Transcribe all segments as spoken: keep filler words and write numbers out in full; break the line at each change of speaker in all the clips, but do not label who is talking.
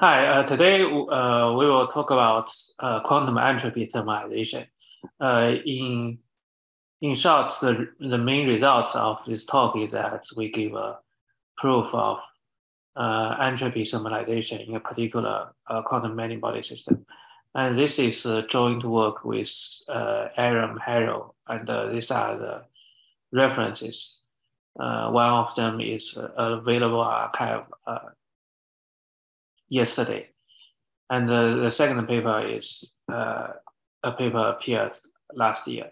Hi, uh, today uh, we will talk about uh, quantum entropy thermalization. Uh, in in short, the, the main results of this talk is that we give a proof of uh, entropy thermalization in a particular uh, quantum many-body system. And this is a joint work with uh, Aaron Harrow, and uh, these are the references. Uh, one of them is uh, available archive uh, yesterday. And the, the second paper is uh, a paper appeared last year.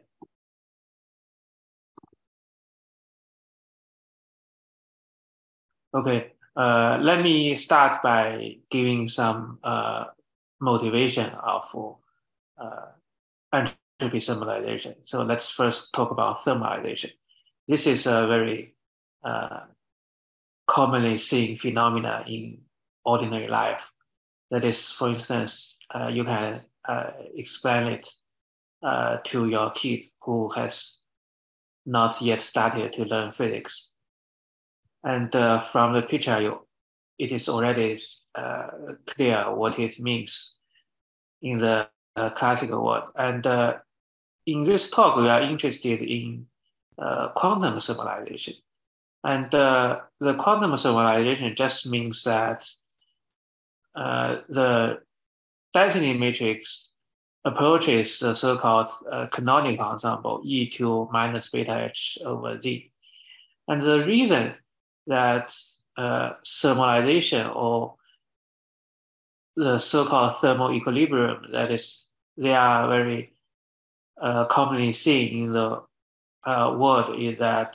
Okay, uh, let me start by giving some uh, motivation of uh, entropy thermalization. So let's first talk about thermalization. This is a very uh, commonly seen phenomena in ordinary life. That is, for instance, uh, you can uh, explain it uh, to your kids who has not yet started to learn physics. And uh, from the picture, you, it is already uh, clear what it means in the uh, classical world. And uh, in this talk, we are interested in uh, quantum thermalization. And uh, the quantum thermalization just means that uh, the density matrix approaches the so-called uh, canonical ensemble E two minus beta H over Z. And the reason that uh, thermalization or the so-called thermal equilibrium, that is, they are very uh, commonly seen in the uh, world, is that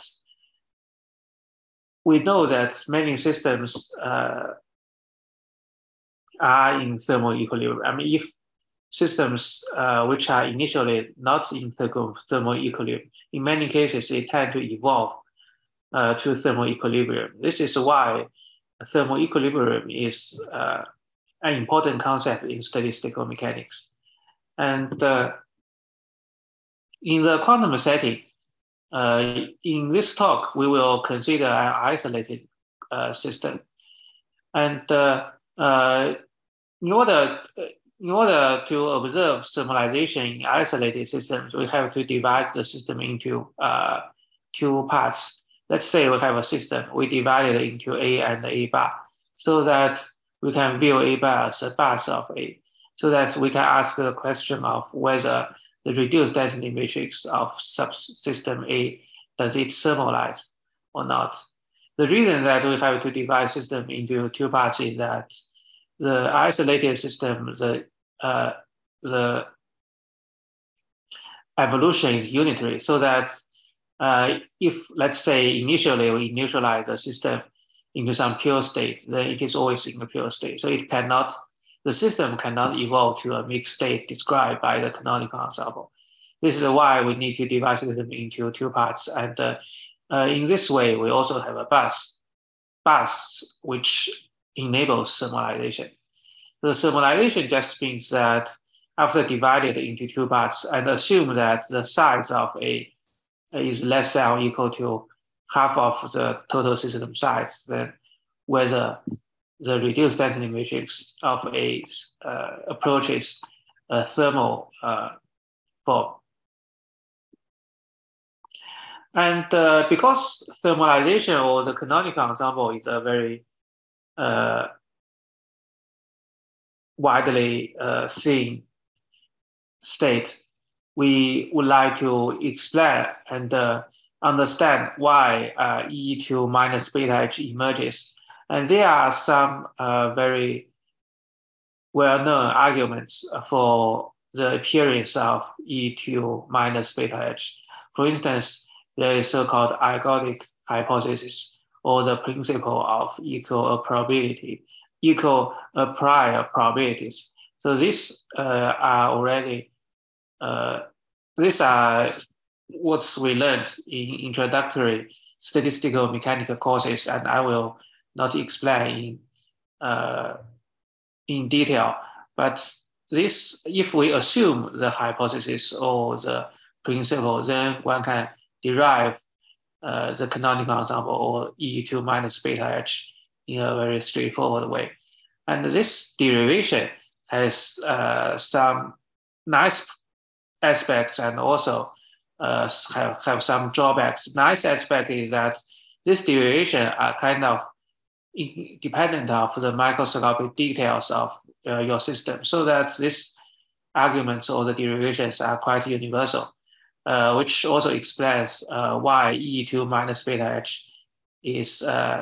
we know that many systems uh, are in thermal equilibrium. I mean, if systems uh, which are initially not in thermal equilibrium, in many cases, they tend to evolve uh, to thermal equilibrium. This is why thermal equilibrium is uh, an important concept in statistical mechanics. And uh, in the quantum setting, uh, in this talk, we will consider an isolated uh, system. And uh, uh, in order in order to observe thermalization in isolated systems, we have to divide the system into uh, two parts. Let's say we have a system, we divide it into A and A bar, so that we can view A bar as a bus of A, so that we can ask the question of whether the reduced density matrix of subsystem A, does it thermalize or not? The reason that we have to divide system into two parts is that the isolated system, the uh, the evolution is unitary, so that uh, if, let's say, initially we initialize the system into some pure state, then it is always in a pure state. So it cannot, the system cannot evolve to a mixed state described by the canonical ensemble. This is why we need to divide system into two parts. And uh, uh, in this way, we also have a bus, bus which enables thermalization. The thermalization just means that after divided into two parts and assume that the size of A is less than or equal to half of the total system size, then whether the reduced density matrix of A uh, approaches a thermal uh, form. And uh, because thermalization or the canonical ensemble is a very uh, widely uh, seen state, we would like to explain and uh, understand why uh, E two minus beta H emerges. And there are some uh, very well-known arguments for the appearance of E two minus beta H. For instance, there is so-called ergodic hypothesis, or the principle of equal probability, equal uh, prior probabilities. So these uh, are already Uh, these are what we learned in introductory statistical mechanical courses, and I will not explain in, uh, in detail. But this, if we assume the hypothesis or the principle, then one can derive uh, the canonical ensemble or E two minus beta H in a very straightforward way. And this derivation has uh, some nice aspects and also uh, have, have some drawbacks. Nice aspect is that this derivation are kind of independent of the microscopic details of uh, your system, so that these arguments or the derivations are quite universal, uh, which also explains uh, why E two minus beta H is uh,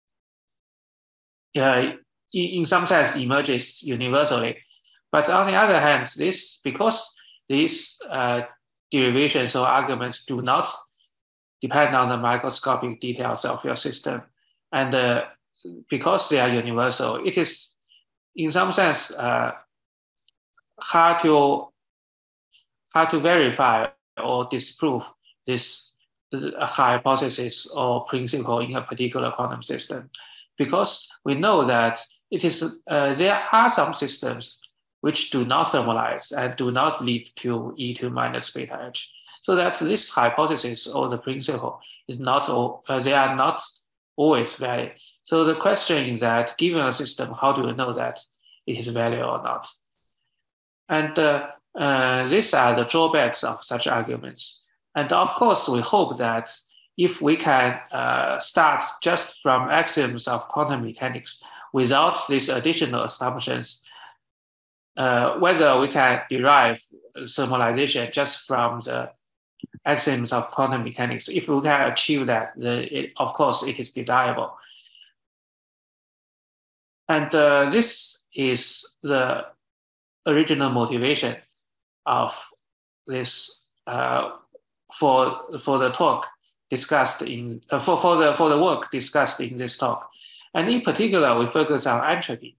uh, in some sense emerges universally. But on the other hand, this because these uh, derivations or arguments do not depend on the microscopic details of your system, and uh, because they are universal, it is in some sense uh, hard to hard to verify or disprove this hypothesis or principle in a particular quantum system, because we know that it is uh, there are some systems which do not thermalize and do not lead to E two minus beta H. So that this hypothesis or the principle is not, uh, they are not always valid. So the question is that given a system, how do we know that it is valid or not? And uh, uh, these are the drawbacks of such arguments. And of course, we hope that if we can uh, start just from axioms of quantum mechanics without these additional assumptions, uh, whether we can derive thermalization just from the axioms of quantum mechanics, if we can achieve that, then it, of course, it is desirable. And uh, this is the original motivation of this uh, for for the talk discussed in uh, for for the for the work discussed in this talk, and in particular we focus on entropy.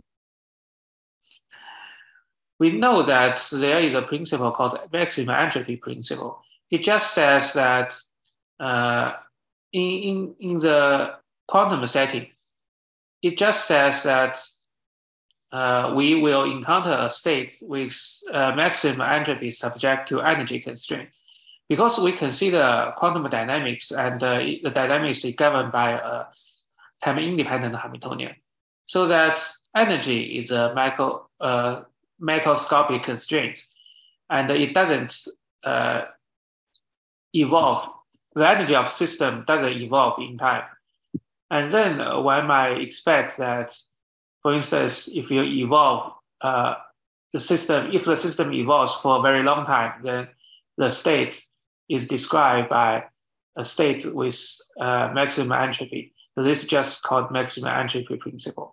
We know that there is a principle called maximum entropy principle. It just says that uh, in, in in the quantum setting, it just says that uh, we will encounter a state with uh, maximum entropy subject to energy constraint. Because we consider quantum dynamics and uh, the dynamics is governed by a time-independent Hamiltonian, so that energy is a micro, uh, microscopic constraint, and it doesn't uh, evolve. The energy of the system doesn't evolve in time. And then uh, one might expect that, for instance, if you evolve uh, the system, if the system evolves for a very long time, then the state is described by a state with uh, maximum entropy. So this is just called maximum entropy principle.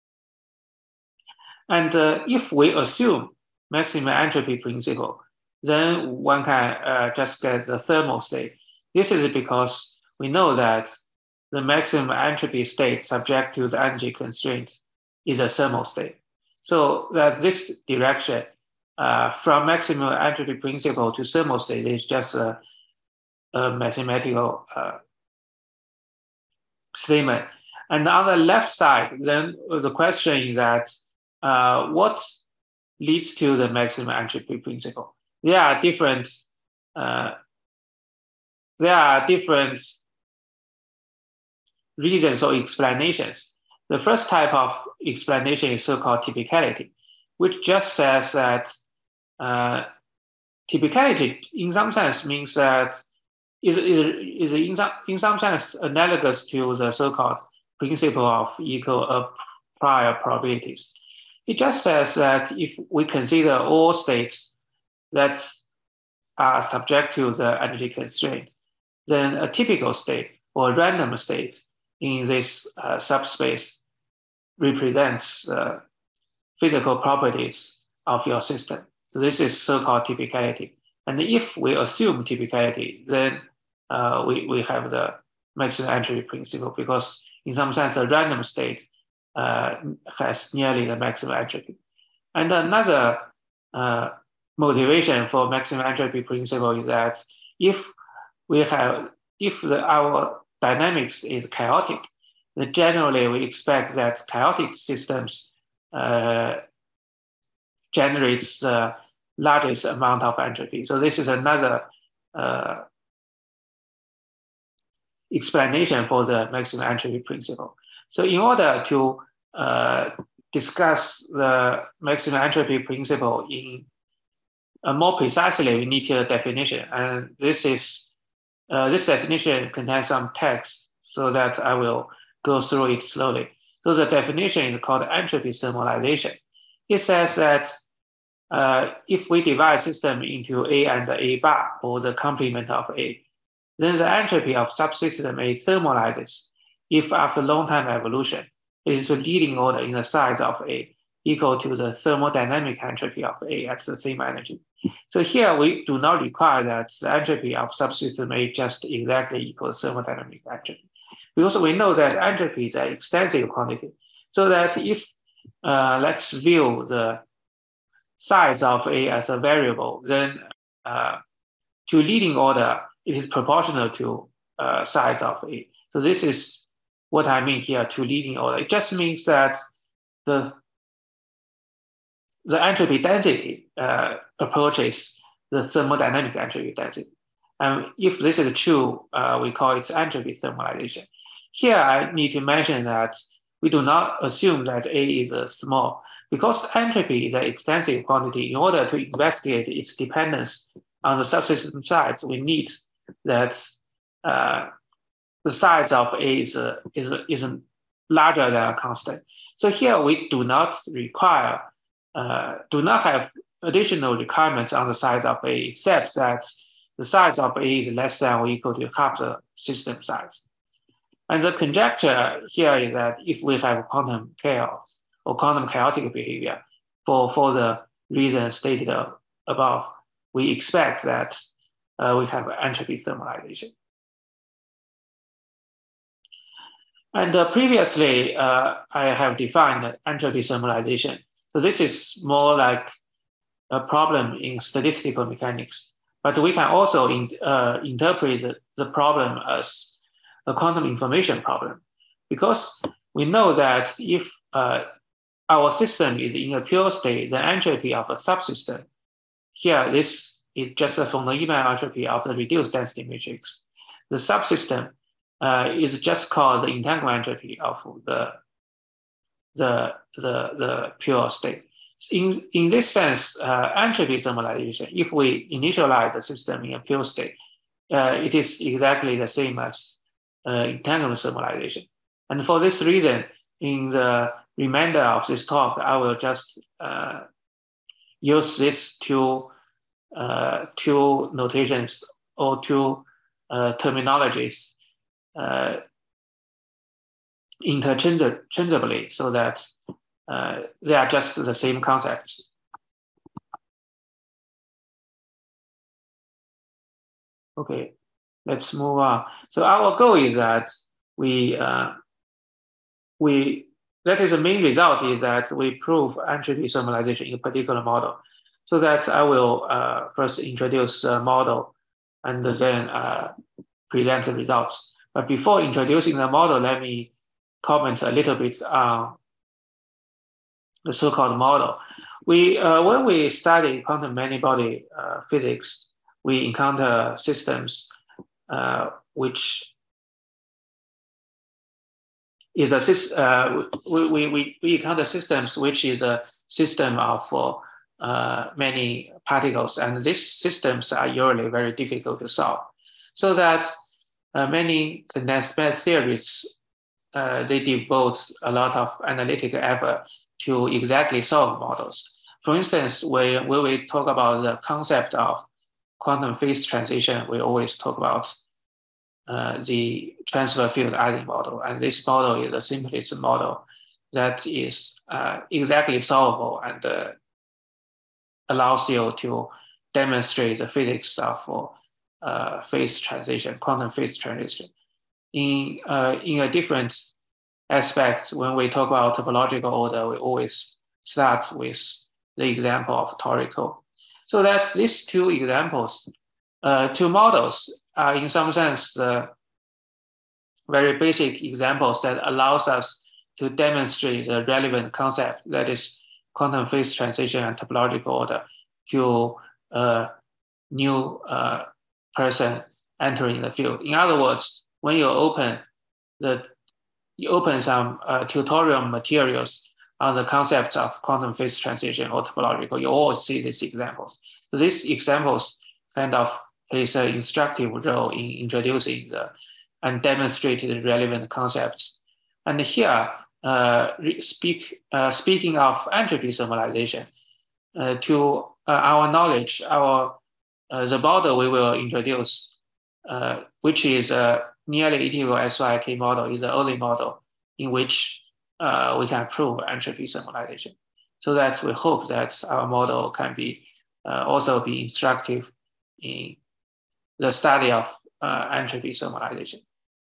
And uh, if we assume maximum entropy principle, then one can uh, just get the thermal state. This is because we know that the maximum entropy state subject to the energy constraint is a thermal state. So that this direction uh, from maximum entropy principle to thermal state is just a, a mathematical uh, statement. And on the left side, then the question is that uh, what leads to the maximum entropy principle? There are different. Uh, there are different reasons or explanations. The first type of explanation is so-called typicality, which just says that uh, typicality, in some sense, means that is is, is in some in some sense analogous to the so-called principle of equal uh, prior probabilities. It just says that if we consider all states that are subject to the energy constraint, then a typical state or a random state in this uh, subspace represents uh, physical properties of your system. So this is so-called typicality. And if we assume typicality, then uh, we, we have the maximum entropy principle, because in some sense, a random state uh, has nearly the maximum entropy. And another uh, motivation for maximum entropy principle is that if we have, if the, our dynamics is chaotic, then generally we expect that chaotic systems uh, generates the largest amount of entropy. So this is another uh, explanation for the maximum entropy principle. So in order to uh, discuss the maximum entropy principle in uh, more precisely, we need a definition. And this is uh, this definition contains some text, so that I will go through it slowly. So the definition is called entropy thermalization. It says that uh, if we divide system into A and A bar, or the complement of A, then the entropy of subsystem A thermalizes if after long time evolution, it is the leading order in the size of A equal to the thermodynamic entropy of A at the same energy. So here we do not require that the entropy of subsystem A just exactly equals thermodynamic entropy. We also we know that entropy is an extensive quantity, so that if uh, let's view the size of A as a variable, then uh, to leading order, it is proportional to uh, size of A. So this is what I mean here, to leading order. It just means that the the entropy density uh, approaches the thermodynamic entropy density. And if this is true, uh, we call it entropy thermalization. Here, I need to mention that we do not assume that A is uh, small, because entropy is an extensive quantity. In order to investigate its dependence on the subsystem size, we need that uh, the size of A is, uh, is, uh, is larger than a constant. So here we do not require, uh, do not have additional requirements on the size of A, except that the size of A is less than or equal to half the system size. And the conjecture here is that if we have quantum chaos or quantum chaotic behavior for, for the reasons stated above, we expect that uh, we have entropy thermalization. And uh, previously, uh, I have defined entropy thermalization. So this is more like a problem in statistical mechanics, but we can also in, uh, interpret the, the problem as a quantum information problem, because we know that if uh, our system is in a pure state, the entropy of a subsystem, here this is just a von Neumann entropy of the reduced density matrix. The subsystem uh, is just called the entanglement entropy of the, the, the, the pure state. In, in this sense, uh, entropy thermalization, if we initialize the system in a pure state, uh, it is exactly the same as uh, entanglement thermalization. And for this reason, in the remainder of this talk, I will just uh, use these two, uh, two notations or two uh, terminologies uh, interchangeably, so that uh, they are just the same concepts. Okay, let's move on. So our goal is that we, uh, we that is the main result is that we prove entropy thermalization in a particular model. So that I will uh, first introduce the model and then uh, present the results. But before introducing the model, let me comment a little bit on the so-called model. We, uh, when we study quantum many-body uh, physics, we encounter systems uh, which is a uh, we, we, we encounter systems which is a system of uh, many particles, and these systems are usually very difficult to solve. So that uh, many condensed matter theories, uh, they devote a lot of analytical effort to exactly solve models. For instance, when, when we talk about the concept of quantum phase transition, we always talk about uh, the transfer field Ising model. And this model is the simplest model that is uh, exactly solvable and uh, allows you to demonstrate the physics of uh, phase transition, quantum phase transition. In, uh, in a different aspect, when we talk about topological order, we always start with the example of torical. So that these two examples, uh, two models, are in some sense the very basic examples that allows us to demonstrate the relevant concept, that is quantum phase transition and topological order, to a new uh, person entering the field. In other words, when you open the you open some uh, tutorial materials on the concepts of quantum phase transition or topological, you always see these examples. So these examples kind of plays an instructive role in introducing the and demonstrated relevant concepts. And here, uh, speak, uh, speaking of entropy thermalization, uh, to uh, our knowledge, our uh, the model we will introduce, uh, which is a nearly integral S Y K model, is the only model in which uh, we can prove entropy thermalization. So that we hope that our model can be uh, also be instructive in the study of uh, entropy thermalization.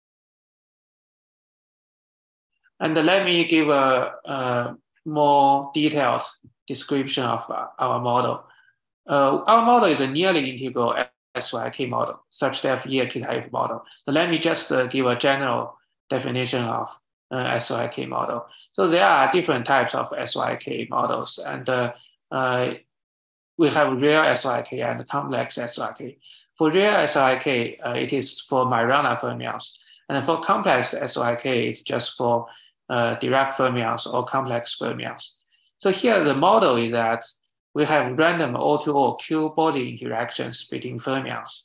And let me give a, a more detailed description of our model. Uh, our model is a nearly integral S Y K model, such that E K type model. So let me just uh, give a general definition of uh, S Y K model. So there are different types of S Y K models, and uh, uh, we have real S Y K and complex S Y K. For real S Y K, uh, it is for Majorana fermions, and for complex S Y K, it's just for uh, Dirac fermions or complex fermions. So here the model is that we have random O to O Q-body interactions between fermions.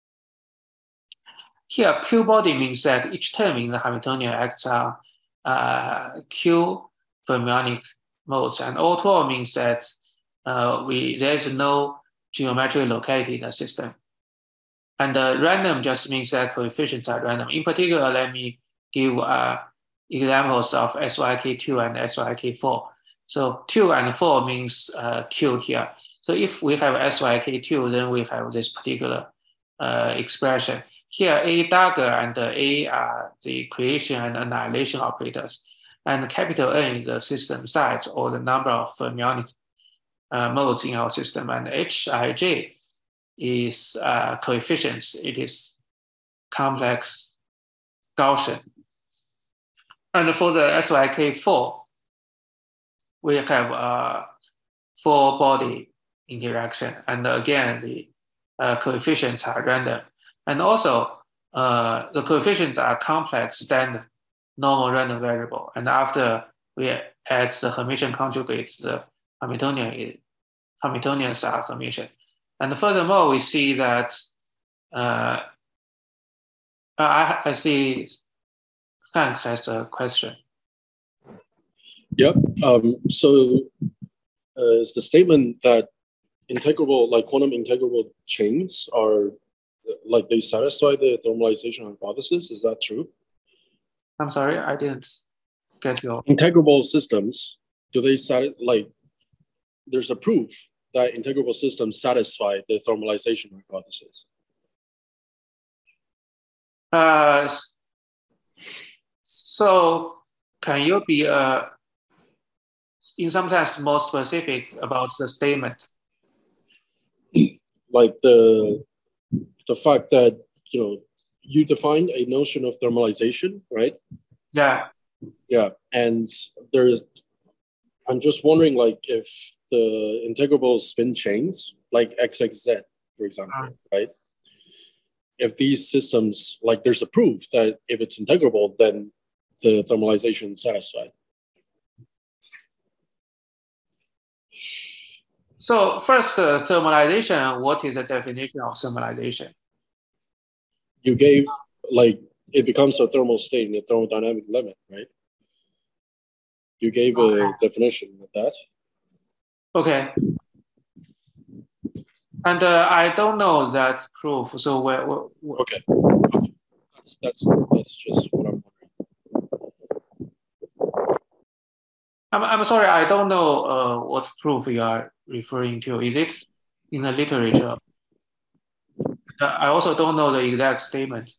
Here, Q-body means that each term in the Hamiltonian acts on uh, Q fermionic modes, and O to O means that uh, we there is no geometric locality in the system. And uh, random just means that coefficients are random. In particular, let me give uh, examples of S Y K two and S Y K four. So two and four means uh, Q here. So if we have S Y K two, then we have this particular uh, expression. Here, A dagger and A are the creation and annihilation operators. And capital N is the system size or the number of fermionic uh, modes in our system. And H I J is uh, coefficients. It is complex Gaussian. And for the S Y K four, we have a four body interaction. And again, the uh, coefficients are random. And also, uh, the coefficients are complex standard normal random variable. And after we add the Hermitian conjugates, the Hamiltonian, Hamiltonians are Hermitian. And furthermore, we see that uh, I, I see Hank has a question.
Yep. Um, so uh, is the statement that integrable, like quantum integrable chains are like they satisfy the thermalization hypothesis? Is that true?
I'm sorry, I didn't get your.
Integrable systems, do they satisfy, like, there's a proof that integrable systems satisfy the thermalization hypothesis?
Uh, so can you be uh, in some sense more specific about the statement?
Like the the fact that, you know, you defined a notion of thermalization, right?
Yeah.
Yeah, and there's, I'm just wondering, like, if the integrable spin chains, like X X Z, for example, uh. right? If these systems, like, there's a proof that if it's integrable, then the thermalization is satisfied.
So first, uh, thermalization, what is the definition of thermalization?
You gave, like, it becomes a thermal state in a thermodynamic limit, right? You gave okay. a definition of that.
Okay. And uh, I don't know that proof, so where, where, where...
Okay. okay. That's, that's, that's just what I'm wondering.
I'm, I'm sorry, I don't know uh, what proof you are referring to. Is it in the literature? I also don't know the exact statement.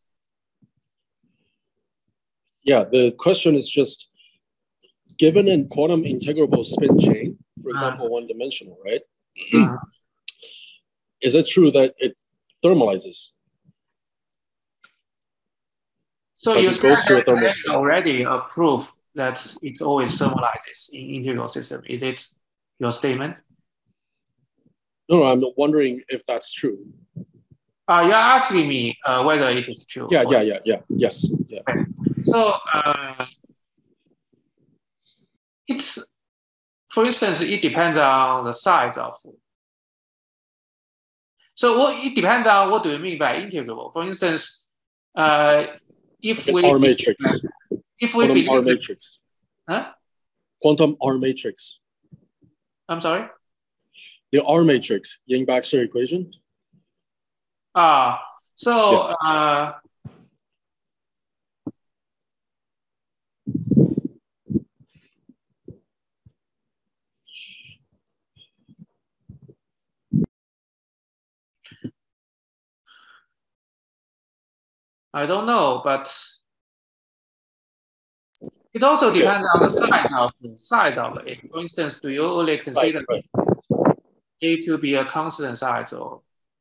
Yeah, the question is just, given a quantum integrable spin chain, for example, uh, one dimensional, right? Uh, is it true that it thermalizes?
So like you said that already a proof that it always thermalizes in integral system. Is it your statement?
No, no, I'm wondering if that's true.
Uh, you're asking me uh, whether it is true.
Yeah, yeah, yeah, yeah, yes. Yeah.
Okay. So uh, it's for instance, it depends on the size of. So what it depends on what do you mean by integrable. For instance, uh, if
like
we
R matrix,
if we
quantum
believe
R matrix,
huh?
quantum R matrix.
I'm sorry.
The R matrix, Yang-Baxter equation.
Ah, so yeah. uh, I don't know, but it also okay. depends on the size of the size of it. For instance, do you only consider right, right. A to be a constant size or?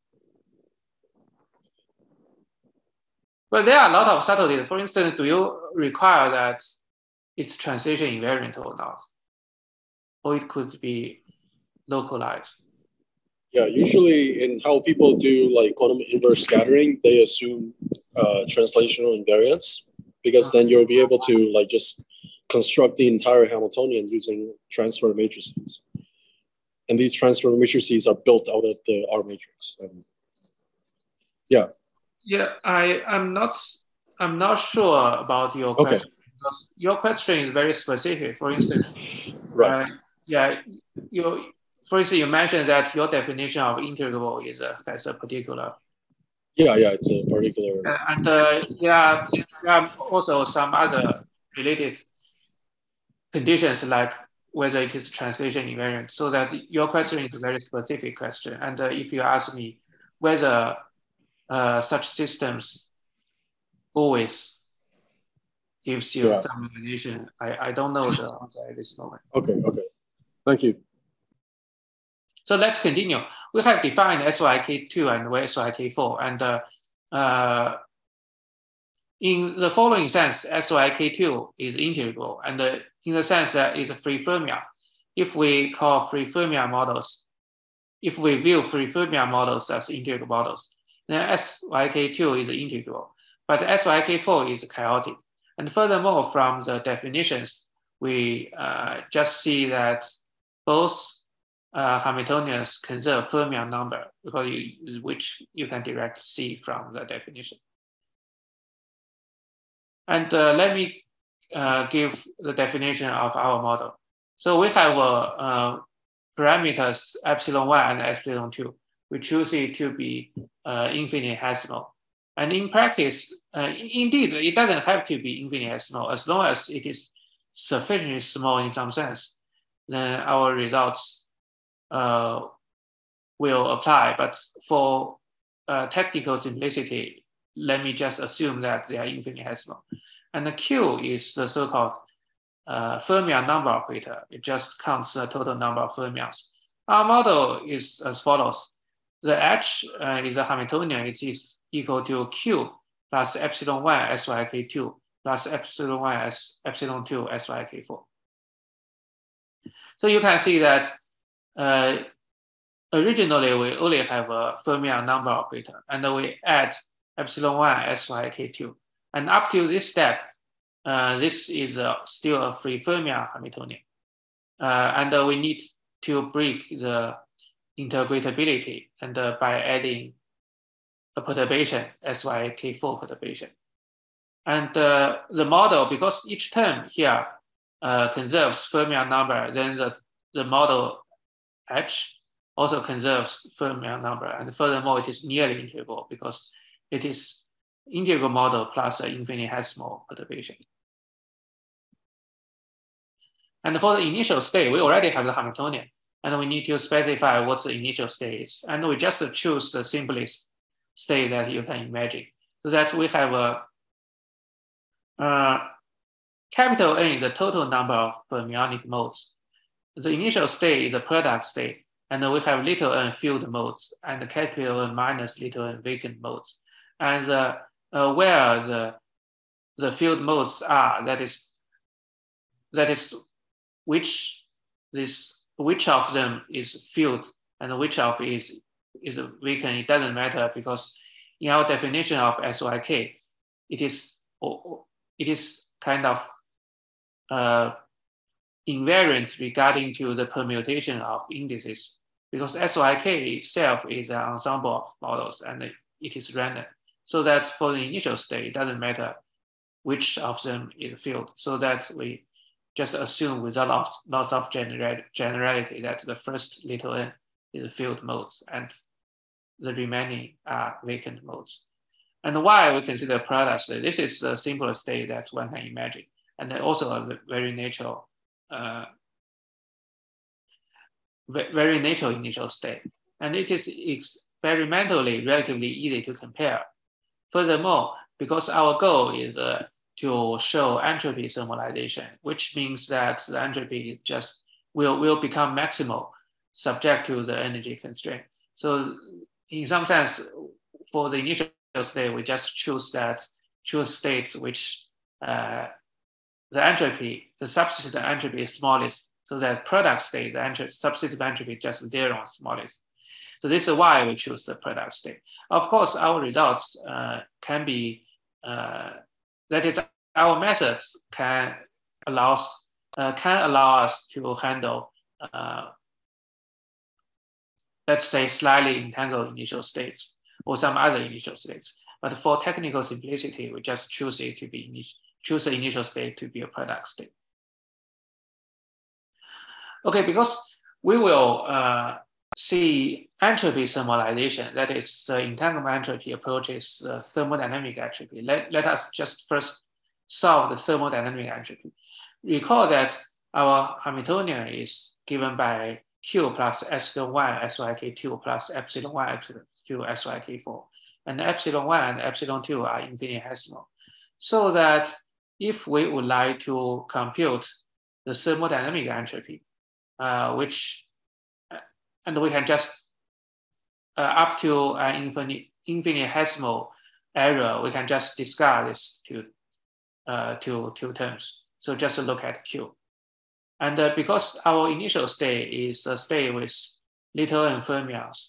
But there are a lot of subtleties. For instance, do you require that it's translation invariant or not? Or it could be localized.
Yeah, usually in how people do like quantum inverse scattering, they assume uh, translational invariance because then you'll be able to like just construct the entire Hamiltonian using transfer matrices. And these transfer matrices are built out of the R matrix. And yeah.
Yeah, I, I'm not I'm not sure about your question okay. because your question is very specific. For instance, right. Uh, yeah, you for instance, you mentioned that your definition of integrable is a, has a particular.
Yeah, yeah, it's a particular.
Uh, and uh, there, are, there are also some other related conditions like whether it is translation invariant. So that your question is a very specific question. And uh, if you ask me whether uh, such systems always gives you yeah. thermodynamization, I, I don't know the answer at this moment.
Okay, okay. Thank you.
So let's continue. We have defined S Y K two and S Y K four. And uh, uh, in the following sense, S Y K two is integrable. And uh, in the sense that it's a free fermion. If we call free fermion models, if we view free fermion models as integral models, then S Y K two is integral. But S Y K four is chaotic. And furthermore, from the definitions, we uh, just see that both uh, Hamiltonians conserve fermion number, because you, which you can directly see from the definition. And uh, let me uh, give the definition of our model. So we have uh, uh, parameters epsilon one and epsilon two. We choose it to be uh, infinitesimal. And in practice, uh, indeed, it doesn't have to be infinitesimal. As long as it is sufficiently small in some sense, then our results uh, will apply. But for uh, technical simplicity, let me just assume that they are infinitesimal. And the Q is the so-called uh, fermion number operator. It just counts the total number of fermions. Our model is as follows. The H uh, is a Hamiltonian. It is equal to Q plus epsilon one S Y K two plus epsilon one S epsilon two S Y K four. So you can see that uh, originally we only have a fermion number operator, and we add epsilon one S Y K two. And up to this step, uh, this is uh, still a free fermion Hamiltonian. Uh, and uh, we need to break the integratability and uh, by adding a perturbation, S Y K four perturbation. And uh, the model, because each term here uh, conserves fermion number, then the, the model H also conserves fermion number. And furthermore, it is nearly integral because it is integral model plus an infinitesimal perturbation. And for the initial state, we already have the Hamiltonian, and we need to specify what the initial state is. And we just choose the simplest state that you can imagine. So that we have a uh, capital N is the total number of fermionic modes. The initial state is the product state, and we have little n filled modes, and the capital N minus little n vacant modes. And the, uh, where the, the filled modes are, that is, that is which this which of them is filled and which of is is vacant. It doesn't matter because in our definition of S Y K, it is it is kind of uh, invariant regarding to the permutation of indices, because S Y K itself is an ensemble of models and it is random. So that for the initial state, it doesn't matter which of them is filled. So that we just assume without loss, loss of general, generality that the first little n is filled modes and the remaining are vacant modes. And why we consider product state? This is the simplest state that one can imagine, and also a very natural, uh, very natural initial state. And it is experimentally relatively easy to compare. Furthermore, because our goal is uh, to show entropy thermalization, which means that the entropy is just will will become maximal subject to the energy constraint. So in some sense, for the initial state, we just choose that choose states which uh, the entropy, the subsystem entropy is smallest, so that product state, the entropy, subsystem entropy is just zero and smallest. So this is why we choose the product state. Of course, our results uh, can be, uh, that is, our methods can allow, uh, can allow us to handle, uh, let's say, slightly entangled initial states or some other initial states. But for technical simplicity, we just choose it to be, choose the initial state to be a product state. Okay, because we will uh, see entropy thermalization, that is the entanglement entropy approaches the thermodynamic entropy. Let, let us just first solve the thermodynamic entropy. Recall that our Hamiltonian is given by Q plus epsilon one S Y K two plus epsilon one epsilon two S Y K four. And epsilon one and epsilon two are infinitesimal. So that if we would like to compute the thermodynamic entropy, uh, which, and we can just, uh, up to an infinite, infinitesimal error, we can just discard this two, uh, two, two terms. So just look at Q. And uh, because our initial state is a state with little n fermions,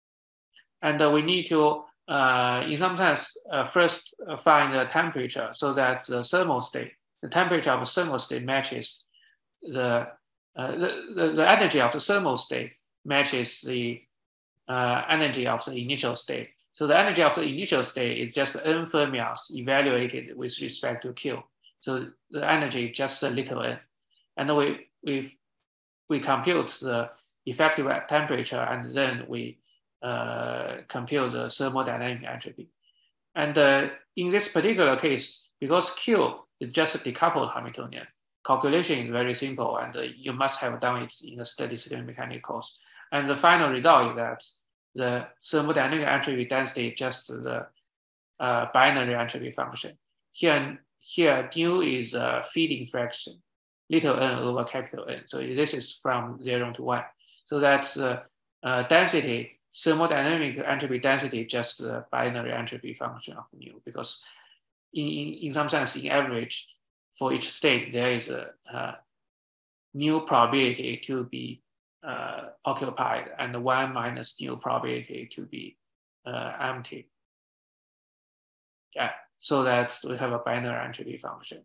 and uh, we need to, uh, in some sense, uh, first find the temperature so that the thermal state, the temperature of the thermal state matches the, uh, the, the, the energy of the thermal state matches the uh, energy of the initial state. So the energy of the initial state is just n fermions evaluated with respect to Q. So the energy is just a little n. And we, we, we compute the effective temperature, and then we uh, compute the thermodynamic entropy. And uh, in this particular case, because Q is just a decoupled Hamiltonian, calculation is very simple, and uh, you must have done it in a steady state mechanics course. And the final result is that the thermodynamic entropy density is just the uh, binary entropy function. Here, here nu is a feeding fraction, little n over capital N. So this is from zero to one. So that's uh, uh, density, thermodynamic entropy density, just the binary entropy function of nu, because in, in, in some sense, in average, for each state, there is a, a nu probability to be uh, occupied and one minus nu probability to be uh, empty. Yeah, so that we have a binary entropy function.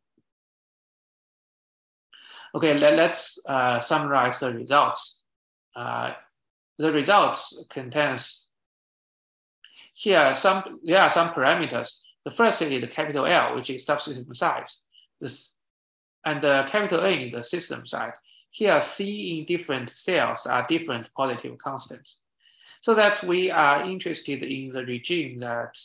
Okay, let, let's uh, summarize the results. Uh, the results contains here some, there are some parameters. The first is the capital L, which is subsystem size. This, and the capital N is the system size. Here, C in different cells are different positive constants. So that we are interested in the regime that,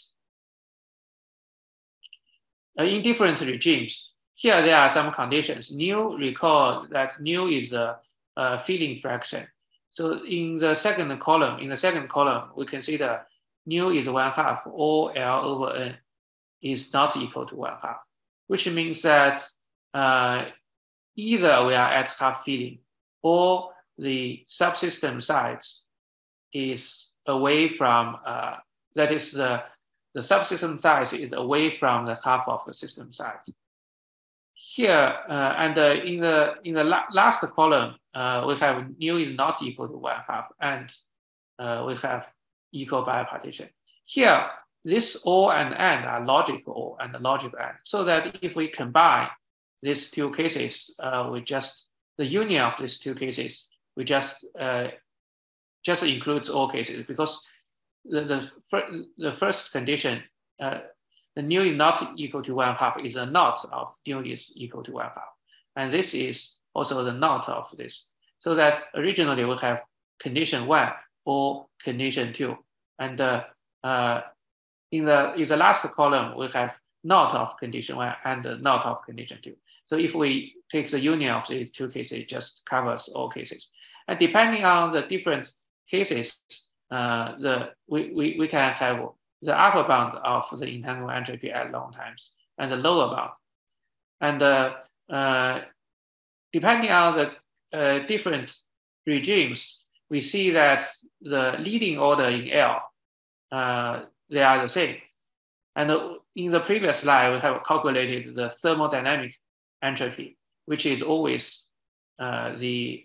uh, in different regimes, here there are some conditions. Nu, recall that nu is the uh, feeding fraction. So in the second column, in the second column, we consider nu is one half, or L over N is not equal to one half, which means that uh, either we are at half feeding, or the subsystem size is away from, uh, that is the, the subsystem size is away from the half of the system size. Here, uh, and uh, in the, in the la last column, uh, we have nu is not equal to one half, and uh, we have equal bipartition. Here, this O and AND are logical O and logical AND, so that if we combine these two cases, uh, we just the union of these two cases, we just uh, just includes all cases, because the the, fir the first condition, uh, the nu is not equal to one half, is a knot of nu is equal to one half, and this is also the knot of this. So that originally we have condition one or condition two, and uh, uh, in the in the last column we have knot of condition one and the knot of condition two. So if we take the union of these two cases, it just covers all cases. And depending on the different cases, uh, the we, we, we can have the upper bound of the entanglement entropy at long times and the lower bound. And uh, uh, depending on the uh, different regimes, we see that the leading order in L, uh, they are the same. And in the previous slide, we have calculated the thermodynamic entropy, which is always uh, the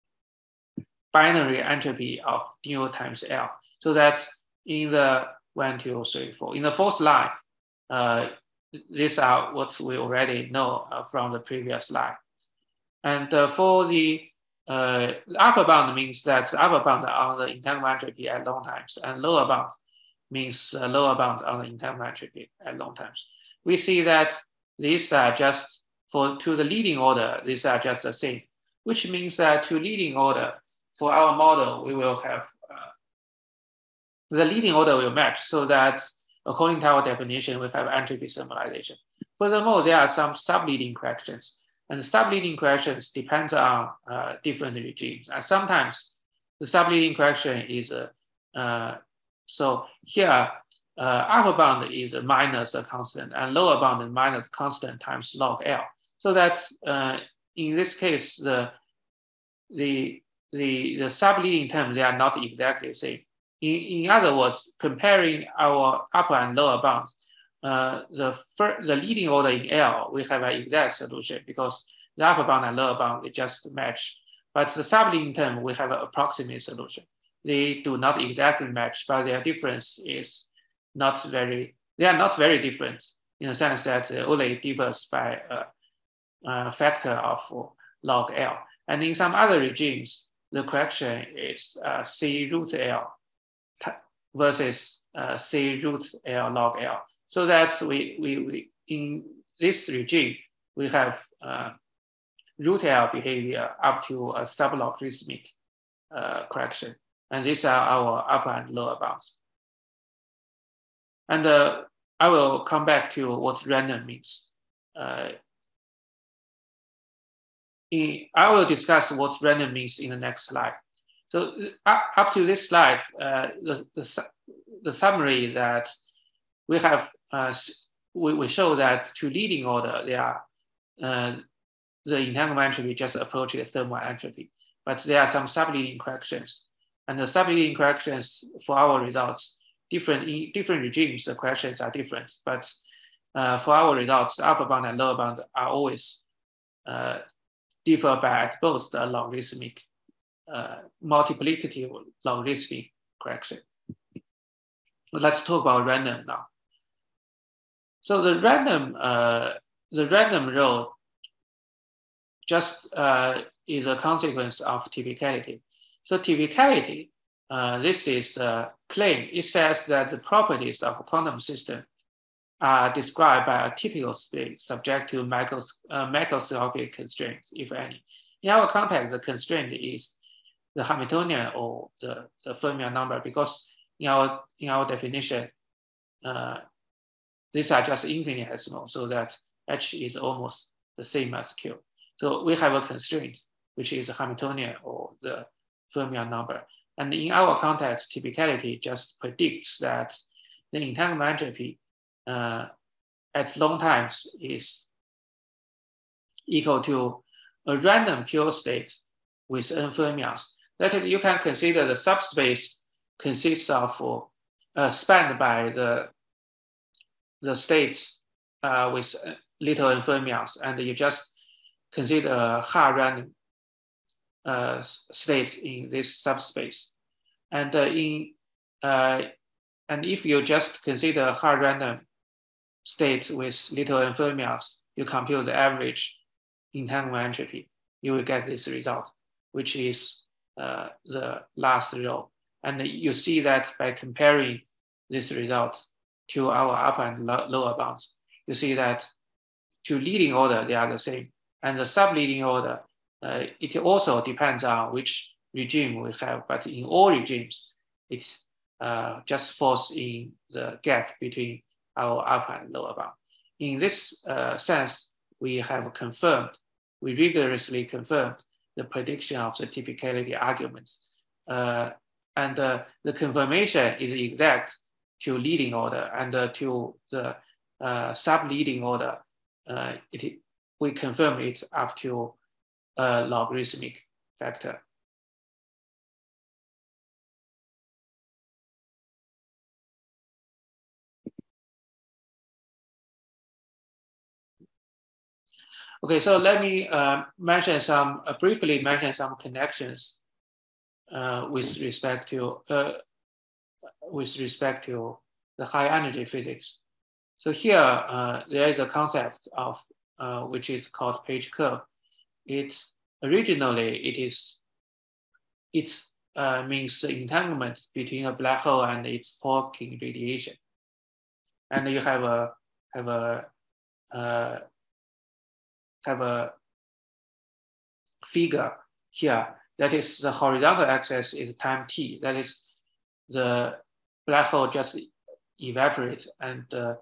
binary entropy of nu times L. So that in the one, two, three, four, in the fourth line, uh, these are what we already know uh, from the previous slide. And uh, for the uh, upper bound means that the upper bound on the entanglement entropy at long times, and lower bound means uh, lower bound on the entanglement entropy at long times. We see that these are just for to the leading order, these are just the same, which means that to leading order for our model, we will have uh, the leading order will match, so that according to our definition, we have entropy thermalization. Furthermore, there are some subleading corrections, and the subleading corrections depends on uh, different regimes. And sometimes the subleading correction is a uh, uh, so here uh, upper bound is minus a constant, and lower bound is minus constant times log L. So that uh, in this case, the the the the subleading terms, they are not exactly the same. In, in other words, comparing our upper and lower bounds, uh, the first, the leading order in L, we have an exact solution because the upper bound and lower bound, they just match. But the subleading term, we have an approximate solution. They do not exactly match, but their difference is not very, they are not very different in the sense that it only differs by a, a factor of log L. And in some other regimes, the correction is uh, C root L versus uh, C root L log L. So that we, we, we in this regime, we have uh, root L behavior up to a sublogarithmic uh, correction. And these are our upper and lower bounds. And uh, I will come back to what random means. Uh, in, I will discuss what random means in the next slide. So uh, up to this slide, uh, the, the, the summary is that we have, uh, we, we show that to leading order, they are, uh, the entanglement entropy just approaches thermal entropy, but there are some subleading corrections. And the subleading corrections for our results, different in different regimes, the corrections are different. But uh, for our results, the upper bound and lower bound are always uh, differ by at both the logarithmic, uh, multiplicative logarithmic correction. Let's talk about random now. So the random, uh, the random rho just uh, is a consequence of typicality. So typicality, uh, this is a claim. It says that the properties of a quantum system are described by a typical space subject to macros, uh, macroscopic constraints, if any. In our context, the constraint is the Hamiltonian or the, the Fermi number, because in our, in our definition, uh, these are just infinitesimal, so that H is almost the same as Q. So we have a constraint, which is Hamiltonian or the Fermi number. And in our context, typicality just predicts that the entanglement entropy uh, at long times is equal to a random pure state with n fermions. That is, you can consider the subspace consists of uh, spanned by the, the states uh, with little n fermions, and you just consider a hard random uh, state in this subspace. And uh, in uh, and if you just consider a hard random state with little n fermions, you compute the average entanglement entropy. you will get this result, which is uh, the last row. And you see that by comparing this result to our upper and lower bounds, you see that to leading order, they are the same. And the sub-leading order, uh, it also depends on which regime we have, but in all regimes, it uh, just falls in the gap between our upper and lower bound. In this uh, sense, we have confirmed, we rigorously confirmed the prediction of the typicality arguments. Uh, and uh, the confirmation is exact to leading order, and uh, to the uh, sub-leading order, uh, it, we confirm it up to a logarithmic factor. Okay, so let me uh, mention some, uh, briefly mention some connections uh, with respect to uh, with respect to the high energy physics. So here uh, there is a concept of uh, which is called Page curve. It's originally it is it uh, means the entanglement between a black hole and its Hawking radiation, and you have a have a uh, have a figure here. That is the horizontal axis is time t. That is the black hole just evaporate, and uh,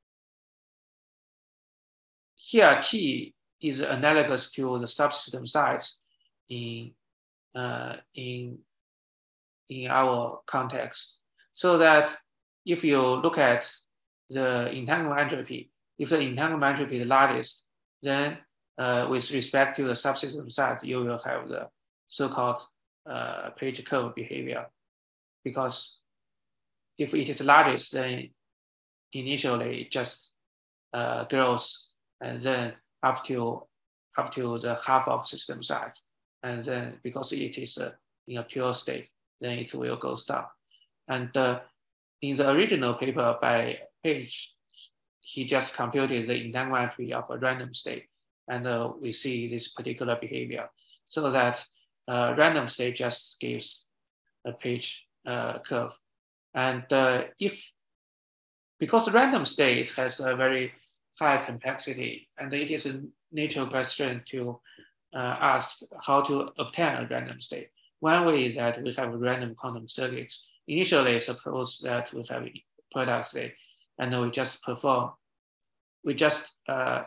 here t is analogous to the subsystem size in uh, in in our context. So that if you look at the entanglement entropy, if the entanglement entropy is the largest, then uh, with respect to the subsystem size, you will have the so-called uh, Page curve behavior. Because if it is largest, then initially it just uh, grows, and then up to up to the half of system size, and then because it is uh, in a pure state, then it will go down. And uh, in the original paper by Page, he just computed the entanglement entropy of a random state, and uh, we see this particular behavior. So that uh, random state just gives a Page uh, curve. And uh, if, because the random state has a very high complexity, and it is a natural question to uh, ask how to obtain a random state. One way is that we have random quantum circuits. Initially, suppose that we have a product state, and we just perform, we just uh,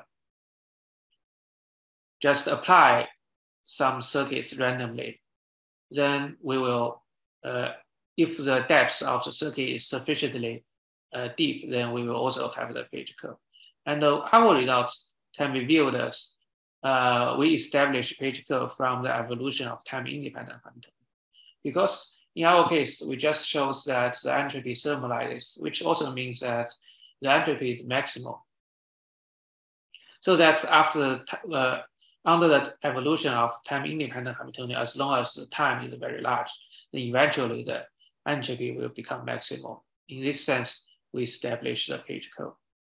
just apply some circuits randomly. Then we will, uh, if the depth of the circuit is sufficiently uh, deep, then we will also have the Page curve. And uh, our results can be viewed as uh, we establish Page curve from the evolution of time-independent Hamiltonian. Because in our case, we just shows that the entropy thermalizes, which also means that the entropy is maximal. So that after uh, under the evolution of time-independent Hamiltonian, as long as the time is very large, then eventually the entropy will become maximal. In this sense, we establish the Page curve.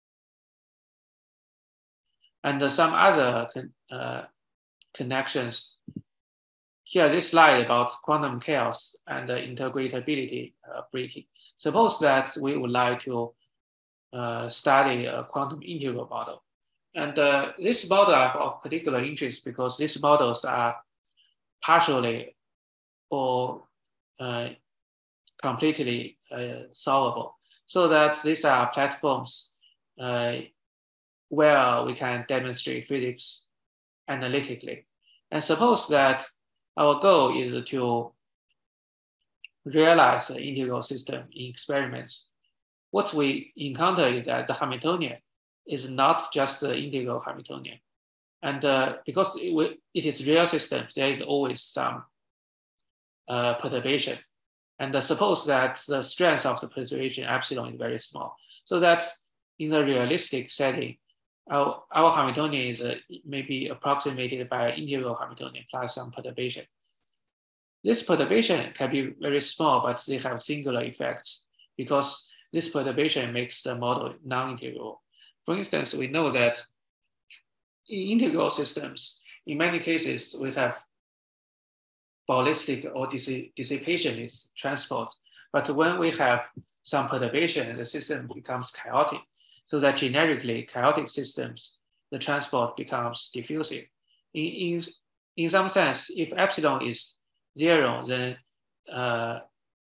And uh, some other con uh, connections. Here, this slide about quantum chaos and uh, integrability uh, breaking. Suppose that we would like to uh, study a quantum integral model. And uh, this model are of particular interest because these models are partially or uh, completely uh, solvable. So that these are platforms uh, where we can demonstrate physics analytically. And suppose that our goal is to realize the integral system in experiments. What we encounter is that the Hamiltonian is not just the integral Hamiltonian. And uh, because it, it is real systems, there is always some uh, perturbation. And uh, suppose that the strength of the perturbation epsilon is very small. So that in a realistic setting, our, our Hamiltonian is uh, maybe approximated by integral Hamiltonian plus some perturbation. This perturbation can be very small, but they have singular effects because this perturbation makes the model non-integral. For instance, we know that in integral systems, in many cases, we have ballistic or dissipation is transport. But when we have some perturbation, the system becomes chaotic. So that generically, chaotic systems, the transport becomes diffusive. In, in, in some sense, if epsilon is zero, then uh,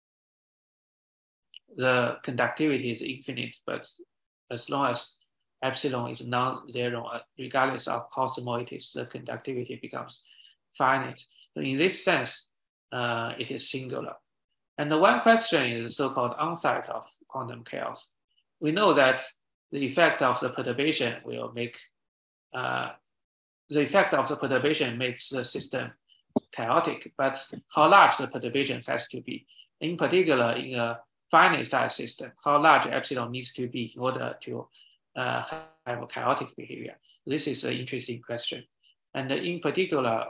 the conductivity is infinite. But as long as epsilon is non-zero, regardless of how small it is, the conductivity becomes finite. So in this sense, uh, it is singular. And the one question is the so-called onset of quantum chaos. We know that the effect of the perturbation will make, uh, the effect of the perturbation makes the system chaotic, but how large the perturbation has to be. In particular, in a finite size system, how large epsilon needs to be in order to uh, have a chaotic behavior. This is an interesting question. And in particular,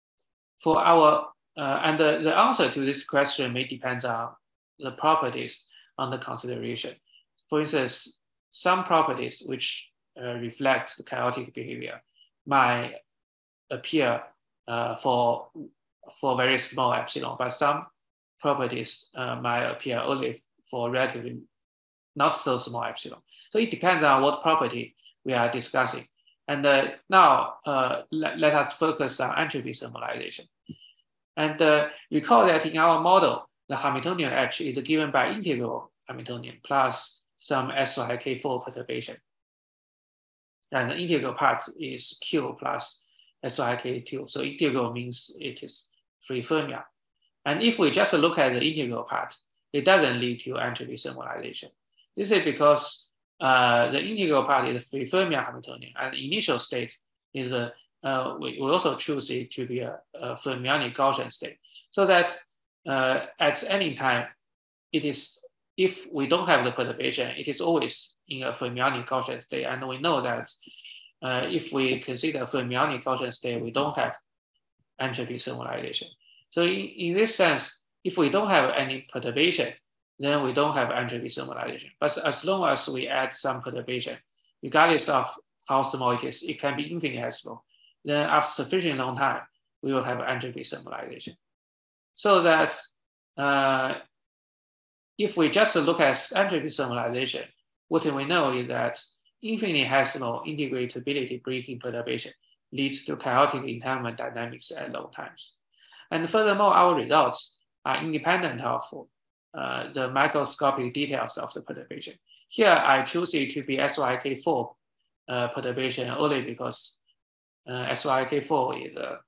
for our, uh, and the, the answer to this question may depend on the properties under consideration. For instance, some properties which uh, reflect the chaotic behavior might appear uh, for, for very small epsilon, but some properties uh, might appear only for relatively not so small epsilon. So it depends on what property we are discussing. And uh, now uh, let, let us focus on entropy thermalization. And uh, recall that in our model, the Hamiltonian H is given by integral Hamiltonian plus some S Y K four perturbation. And the integral part is Q plus S Y K two. So integral means it is free fermion. And if we just look at the integral part, it doesn't lead to entropy thermalization. This is because uh, the integral part is a free fermion Hamiltonian, and the initial state is a, uh, we, we also choose it to be a, a fermionic Gaussian state. So that uh, at any time, it is, if we don't have the perturbation, it is always in a fermionic Gaussian state. And we know that uh, if we consider fermionic Gaussian state, we don't have entropy thermalization. So in, in this sense, if we don't have any perturbation, then we don't have entropy thermalization. But as long as we add some perturbation, regardless of how small it is, it can be infinitesimal. Then after sufficient long time, we will have entropy thermalization. So that uh, if we just look at entropy thermalization, what we know is that infinitesimal integratability breaking perturbation leads to chaotic entanglement dynamics at low times. And furthermore, our results are independent of uh, the microscopic details of the perturbation. Here, I choose it to be S Y K four uh, perturbation only because uh, S Y K four is a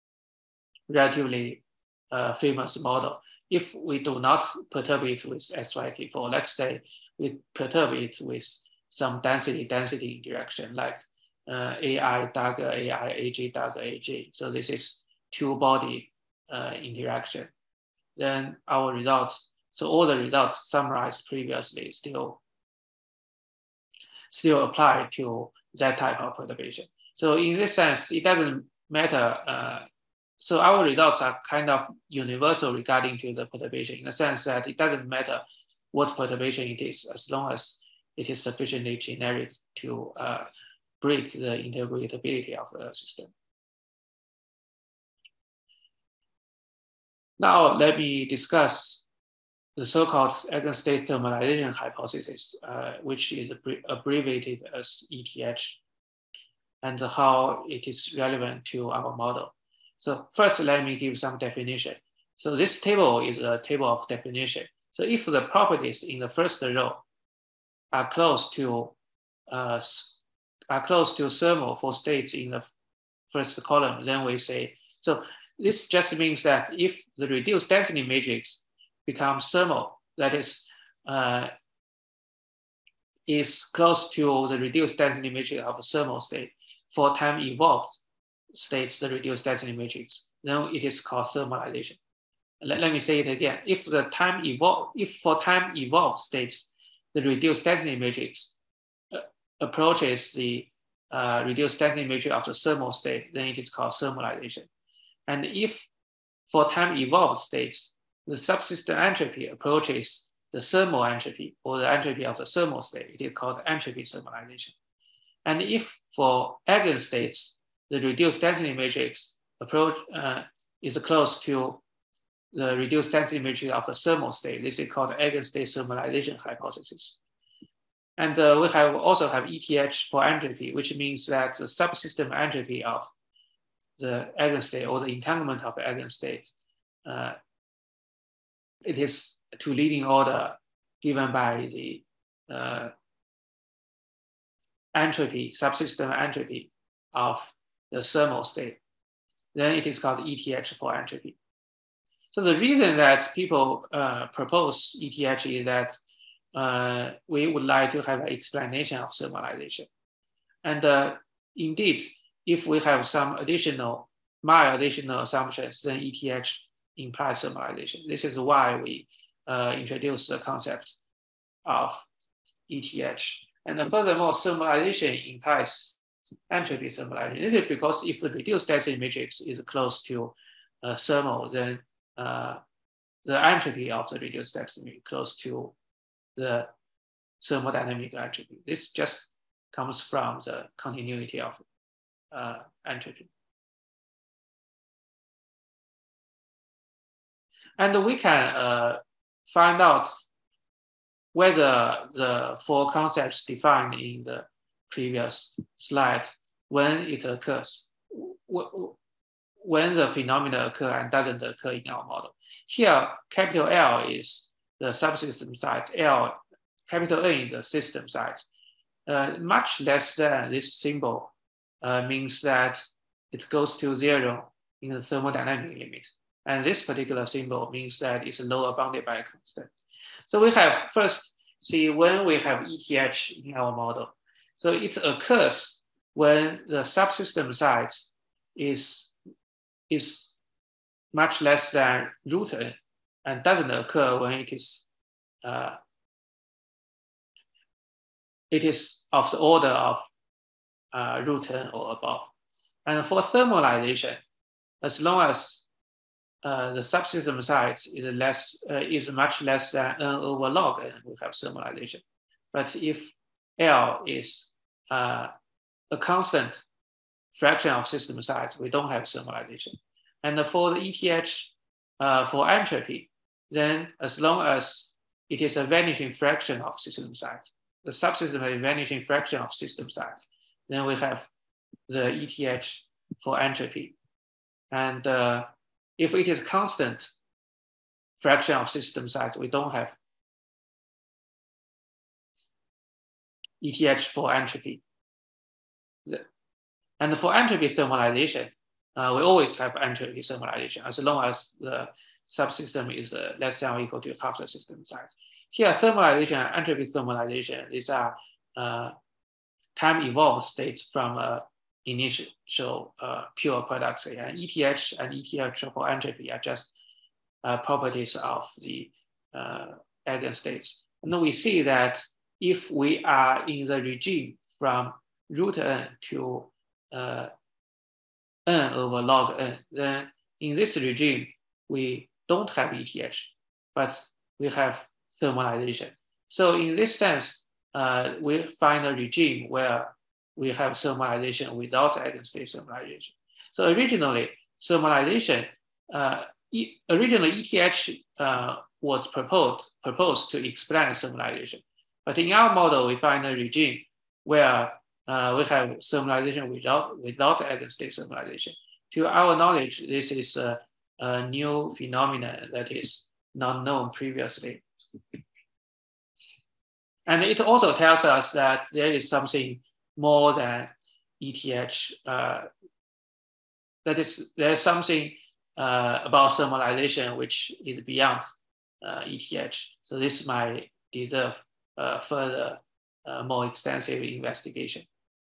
relatively uh, famous model. If we do not perturb it with S Y K four, let's say we perturb it with some density-density interaction like uh, A I dagger A I, A J dagger A J. So this is two-body uh, interaction. Then our results, so all the results summarized previously still, still apply to that type of perturbation. So in this sense, it doesn't matter. Uh, so our results are kind of universal regarding to the perturbation in the sense that it doesn't matter what perturbation it is, as long as it is sufficiently generic to uh, break the integratability of the system. Now let me discuss the so-called eigenstate thermalization hypothesis, uh, which is abbreviated as E T H, and how it is relevant to our model. So first, let me give some definition. So this table is a table of definition. So if the properties in the first row are close to uh, are close to thermal for states in the first column, then we say, so this just means that if the reduced density matrix becomes thermal, that is, uh, is close to the reduced density matrix of a thermal state for time evolved states, the reduced density matrix, then it is called thermalization. Let, let me say it again. If the time evolved, if for time evolved states, the reduced density matrix uh, approaches the uh, reduced density matrix of the thermal state, then it is called thermalization. And if for time evolved states, the subsystem entropy approaches the thermal entropy or the entropy of the thermal state, it is called entropy thermalization. And if for eigenstates, the reduced density matrix approach uh, is close to the reduced density matrix of the thermal state. This is called the eigenstate thermalization hypothesis. And uh, we have also have E T H for entropy, which means that the subsystem entropy of the eigenstate or the entanglement of the eigenstate, uh, it is to leading order given by the uh, entropy, subsystem entropy of the thermal state. Then it is called E T H for entropy. So the reason that people uh, propose E T H is that uh, we would like to have an explanation of thermalization. And uh, indeed, if we have some additional, mild additional assumptions, then E T H implies thermalization. This is why we uh, introduce the concept of E T H. And then furthermore, thermalization implies entropy thermalization. This is because if the reduced density matrix is close to uh, thermal, then uh, the entropy of the reduced density is close to the thermodynamic entropy. This just comes from the continuity of uh, entropy. And we can uh, find out whether the four concepts defined in the previous slide, when it occurs, when the phenomena occur and doesn't occur in our model. Here, capital L is the subsystem size, L, capital N is the system size. Uh, much less than this symbol uh, means that it goes to zero in the thermodynamic limit. And this particular symbol means that it's lower bounded by a constant. So we have first see when we have E T H in our model. So it occurs when the subsystem size is, is much less than root n and doesn't occur when it is uh, it is of the order of uh, root n or above. And for thermalization, as long as uh, the subsystem size is less uh, is much less than n over log n, we have thermalization. But if L is uh, a constant fraction of system size, we don't have thermalization. And for the E T H uh, for entropy, then as long as it is a vanishing fraction of system size, the subsystem is a vanishing fraction of system size, then we have the E T H for entropy. And uh, if it is constant fraction of system size, we don't have E T H for entropy. And for entropy thermalization, uh, we always have entropy thermalization as long as the subsystem is uh, less than or equal to half the system size. Here, thermalization and entropy thermalization, these are uh, time-evolved states from uh, initial uh, pure products. And E T H and E T H for entropy are just uh, properties of the uh, eigenstates. And then we see that if we are in the regime from root n to uh, n over log n, then in this regime, we don't have E T H, but we have thermalization. So in this sense, uh, we find a regime where we have thermalization without eigenstate thermalization. So originally, thermalization, uh, e originally E T H uh, was proposed, proposed to explain thermalization. But in our model, we find a regime where uh, we have thermalization without, without eigenstate thermalization. To our knowledge, this is a, a new phenomenon that is not known previously. And it also tells us that there is something more than E T H. Uh, that is, there is something uh, about thermalization which is beyond uh, E T H. So this might deserve uh, further, uh, more extensive investigation.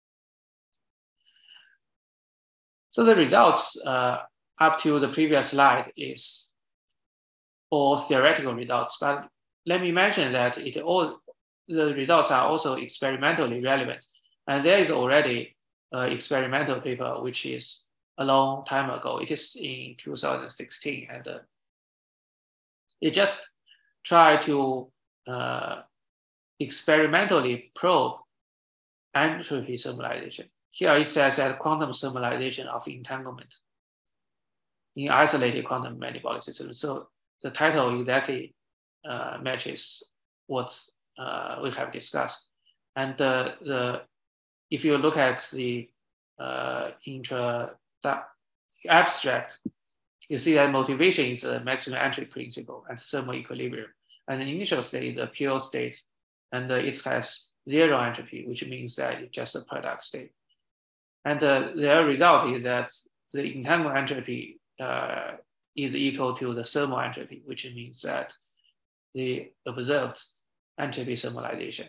So the results uh, up to the previous slide is all theoretical results, but let me mention that it all the results are also experimentally relevant. And there is already an experimental paper, which is a long time ago. It is in two thousand sixteen. And uh, it just tried to uh, experimentally probe entropy thermalization. here it says that quantum thermalization of entanglement in isolated quantum metabolic systems. So the title exactly uh, matches what uh, we have discussed. And uh, the if you look at the uh, intra that abstract, you see that motivation is a maximum entry principle and thermal equilibrium. And the initial state is a pure state, and uh, it has zero entropy, which means that it's just a product state. And uh, the result is that the entanglement entropy uh, is equal to the thermal entropy, which means that the observed entropy thermalization.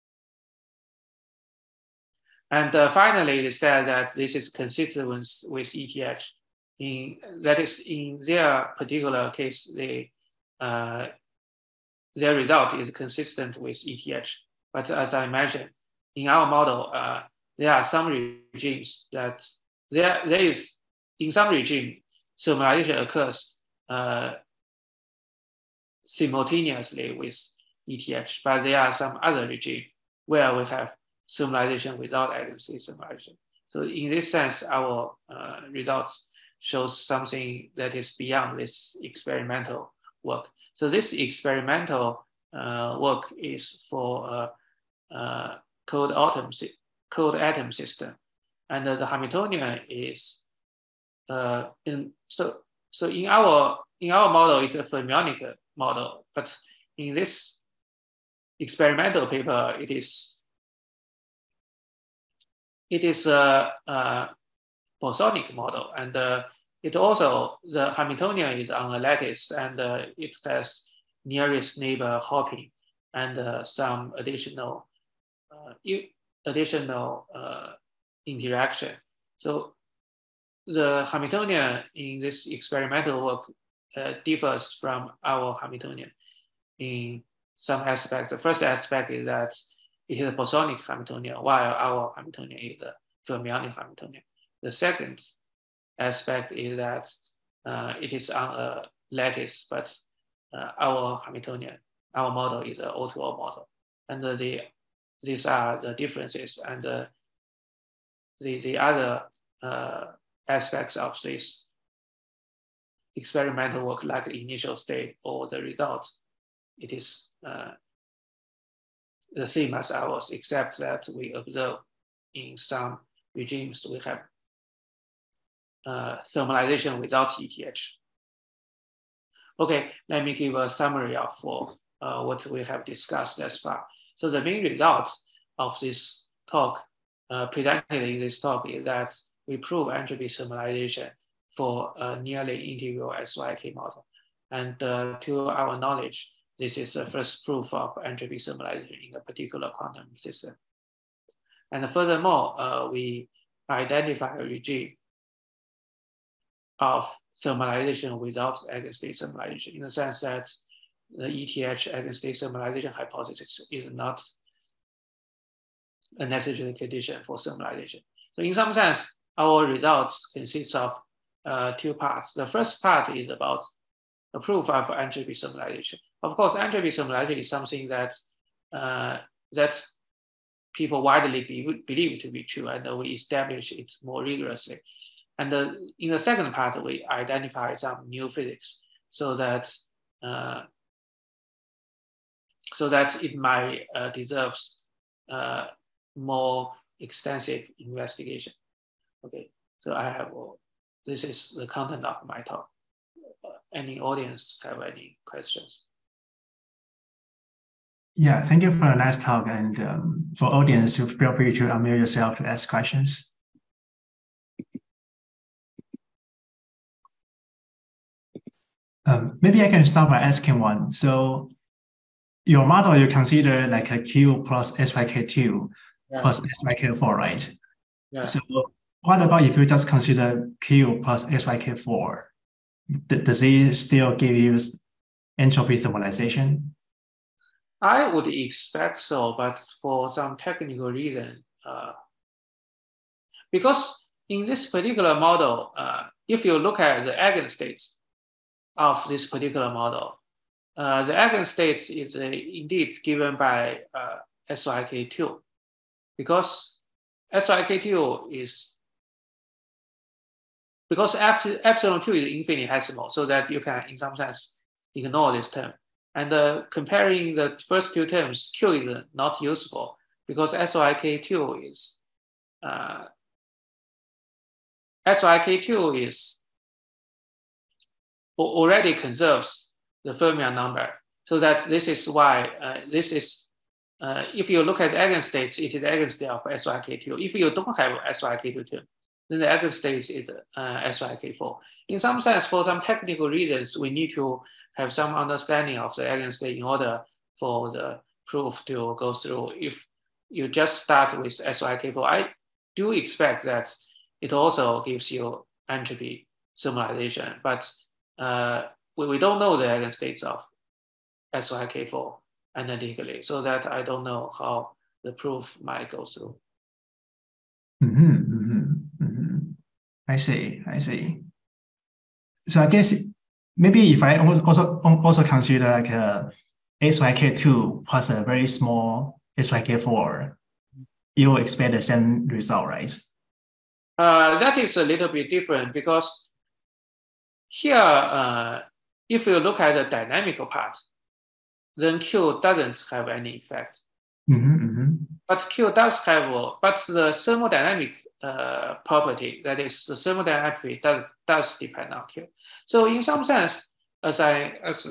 And uh, finally, it said that this is consistent with, with E T H. In, that is, in their particular case, they, uh, their result is consistent with E T H. But as I mentioned, in our model, uh, there are some regimes that there, there is, in some regime, thermalization occurs uh, simultaneously with E T H, but there are some other regime where we have thermalization without eigenstate thermalization. So in this sense, our uh, results shows something that is beyond this experimental work. So this experimental uh, work is for uh, uh, cold atom, cold atom system, and uh, the Hamiltonian is uh, in so so in our in our model it's a fermionic model, but in this experimental paper it is it is a, a bosonic model, and uh, it also, the Hamiltonian is on a lattice, and uh, it has nearest neighbor hopping and uh, some additional uh, additional uh, interaction. So the Hamiltonian in this experimental work uh, differs from our Hamiltonian in some aspects. The first aspect is that it is a bosonic Hamiltonian, while our Hamiltonian is a fermionic Hamiltonian. The second aspect is that uh, it is on a lattice, but uh, our Hamiltonian, our model is an O two O model. And uh, the, these are the differences. And uh, the, the other uh, aspects of this experimental work, like initial state or the result, it is uh, the same as ours, except that we observe in some regimes we have uh, thermalization without E T H. Okay, let me give a summary of uh, what we have discussed thus far. So the main result of this talk, uh, presented in this talk, is that we prove entropy thermalization for a nearly integral S Y K model. And uh, to our knowledge, this is the first proof of entropy thermalization in a particular quantum system. And furthermore, uh, we identify a regime of thermalization without eigenstate thermalization, in the sense that the E T H eigenstate thermalization hypothesis is not a necessary condition for thermalization. So in some sense, our results consist of uh, two parts. The first part is about a proof of entropy thermalization. Of course, entropy thermalization is something that uh, that people widely be, believe to be true, and we establish it more rigorously. And uh, in the second part, we identify some new physics so that uh, so that it might uh, deserves uh, more extensive investigation. Okay, so I have uh, this is the content of my talk. Uh, any audience have any questions?
Yeah, thank you for a nice talk, and um, for audience, you feel free to unmute yourself to ask questions. Um, maybe I can start by asking one. So your model, you consider like a Q plus S Y K two yeah. plus S Y K four, right?
Yeah.
So what about if you just consider Q plus S Y K four? Does it still give you entropy thermalization?
I would expect so, but for some technical reason, uh, because in this particular model, uh, if you look at the eigenstates of this particular model, uh, the eigenstates is uh, indeed given by uh, S Y K two, because S Y K two is, because epsilon two is infinitesimal, so that you can, in some sense, ignore this term. And uh, comparing the first two terms, Q is uh, not useful because S Y K two is, uh, S Y K two is already conserves the fermion number. So that this is why, uh, this is, uh, if you look at eigenstates, it is eigenstate of S Y K two. If you don't have S Y K two term, then the eigenstate is uh, S Y K four. In some sense, for some technical reasons, we need to have some understanding of the eigenstate in order for the proof to go through. If you just start with S Y K four, I do expect that it also gives you entropy similarization, but uh, we, we don't know the eigenstates of S Y K four analytically, so that I don't know how the proof might go through.
Mm-hmm, mm-hmm, mm-hmm. I see, I see. So I guess maybe if I also also consider like a S Y K two plus a very small S Y K four, you will expect the same result, right?
Uh, that is a little bit different because here, uh, if you look at the dynamical part, then Q doesn't have any effect.
Mm-hmm, mm-hmm.
But Q does have, but the thermodynamic uh, property, that is the thermodynamic does, does depend on Q. So in some sense, as I, as,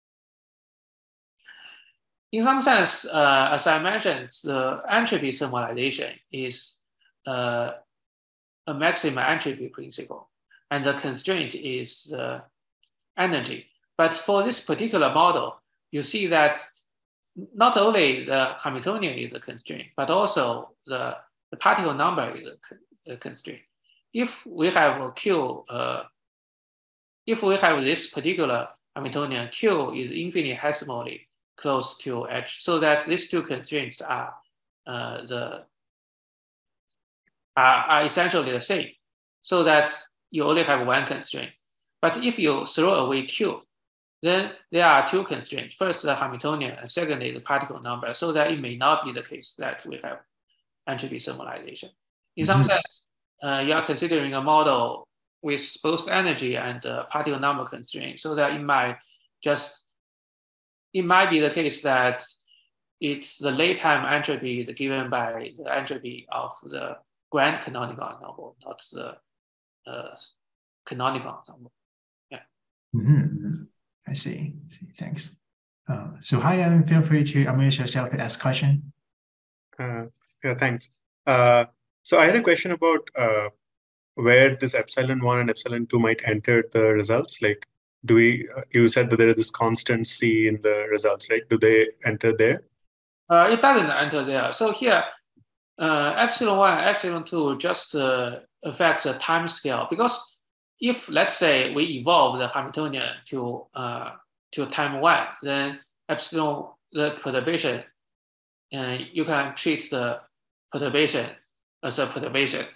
in some sense, uh, as I mentioned, the entropy thermalization is uh, a maximum entropy principle, and the constraint is uh, energy. But for this particular model, you see that not only the Hamiltonian is a constraint, but also the, the particle number is a, a constraint. If we have a Q, uh, if we have this particular Hamiltonian, Q is infinitesimally close to H, so that these two constraints are uh, the are, are essentially the same, so that you only have one constraint. But if you throw away Q, then there are two constraints. First, the Hamiltonian, and secondly, the particle number, so that it may not be the case that we have entropy thermalization. In some mm-hmm. sense, uh, you are considering a model with both energy and uh, particle number constraint, so that it might just, it might be the case that it's the late time entropy is given by the entropy of the grand canonical ensemble, not the uh, canonical ensemble. Yeah.
Mm-hmm. I see. I see. Thanks. Uh, so hi, and feel free to unmute yourself to ask question.
Uh, yeah, thanks. Uh, so I had a question about uh, where this epsilon one and epsilon two might enter the results. Like, do we? Uh, you said that there is this constant C in the results, right? Do they enter there?
Uh, it doesn't enter there. So here, uh, epsilon one, epsilon two just uh, affects the time scale, because if, let's say, we evolve the Hamiltonian to uh, to time one, then epsilon, the perturbation, uh, you can treat the perturbation as a perturbation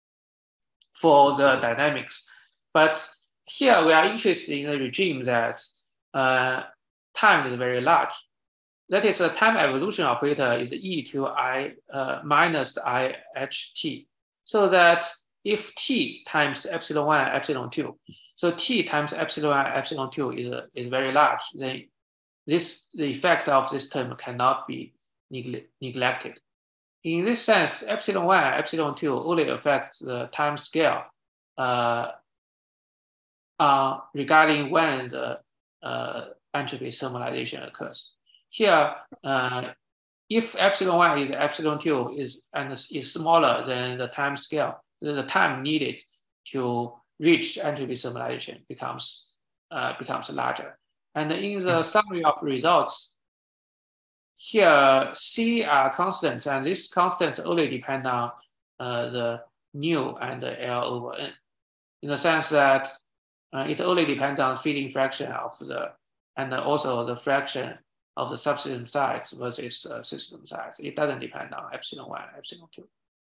for the dynamics. But here we are interested in a regime that uh, time is very large. That is, the time evolution operator is e to I uh, minus I h t. So that if t times epsilon one, epsilon two, so t times epsilon one, epsilon two is, a, is very large, then this, the effect of this term cannot be negle neglected. In this sense, epsilon one, epsilon two only affects the time scale uh, uh, regarding when the uh, entropy thermalization occurs. Here, uh, if epsilon one is epsilon two is and is smaller than the time scale, the time needed to reach entropy thermalization becomes uh, becomes larger. And in the summary of results, here C are constants, and these constants only depend on uh, the nu and the L over N, in the sense that uh, it only depends on fitting fraction of the, and also the fraction of the subsystem size versus uh, system size. It doesn't depend on epsilon one, epsilon two.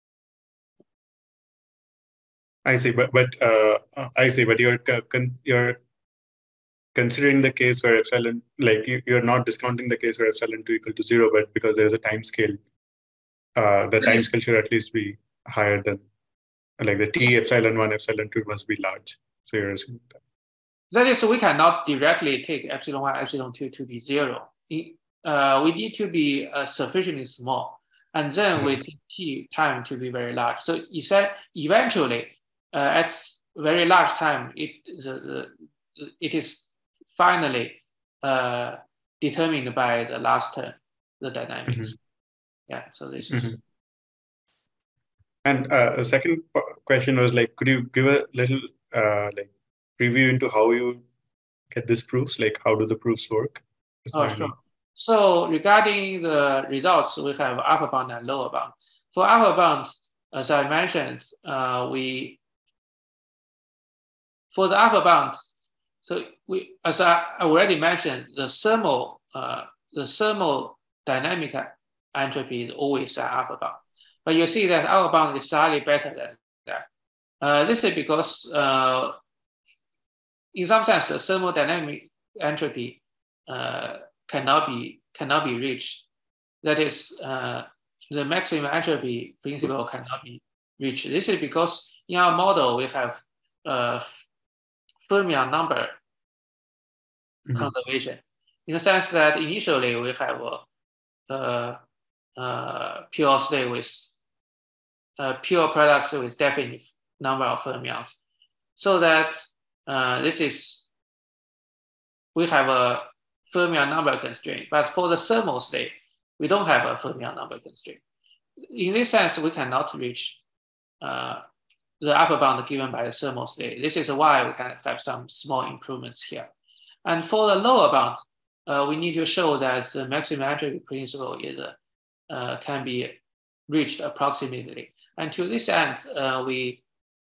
I see, but but uh, I see, but you're con you're considering the case where epsilon, like you, you're not discounting the case where epsilon two equal to zero, but because there's a time scale, uh, the time scale should at least be higher than, like the T epsilon one, epsilon two must be large. So you're assuming that.
That is, we cannot directly take epsilon one, epsilon two to be zero. Uh, we need to be uh, sufficiently small, and then mm-hmm. we take T time to be very large. So eventually, uh, at very large time, it the, the, it is finally uh, determined by the last term, the dynamics. Mm-hmm. Yeah. So this is.
Mm-hmm. And uh, the second question was like, could you give a little uh, like preview into how you get these proofs? Like, how do the proofs work?
Oh, sure. Any... So regarding the results, we have upper bound and lower bound. For upper bound, as I mentioned, uh, we for the upper bound, so we, as I already mentioned, the thermal uh, the thermodynamic entropy is always an upper bound. But you see that upper bound is slightly better than that. Uh, this is because, uh, in some sense, the thermodynamic entropy uh, cannot be cannot be reached. That is, uh, the maximum entropy principle cannot be reached. This is because in our model we have uh, fermion number mm-hmm. conservation, in the sense that initially we have a, a, a pure state with uh, pure products with definite number of fermions, so that uh, this is we have a fermion number constraint. But for the thermal state, we don't have a fermion number constraint. In this sense, we cannot reach uh, the upper bound given by the thermal state. This is why we can have some small improvements here. And for the lower bound, uh, we need to show that the maximum entropy principle is uh, uh, can be reached approximately. And to this end, uh, we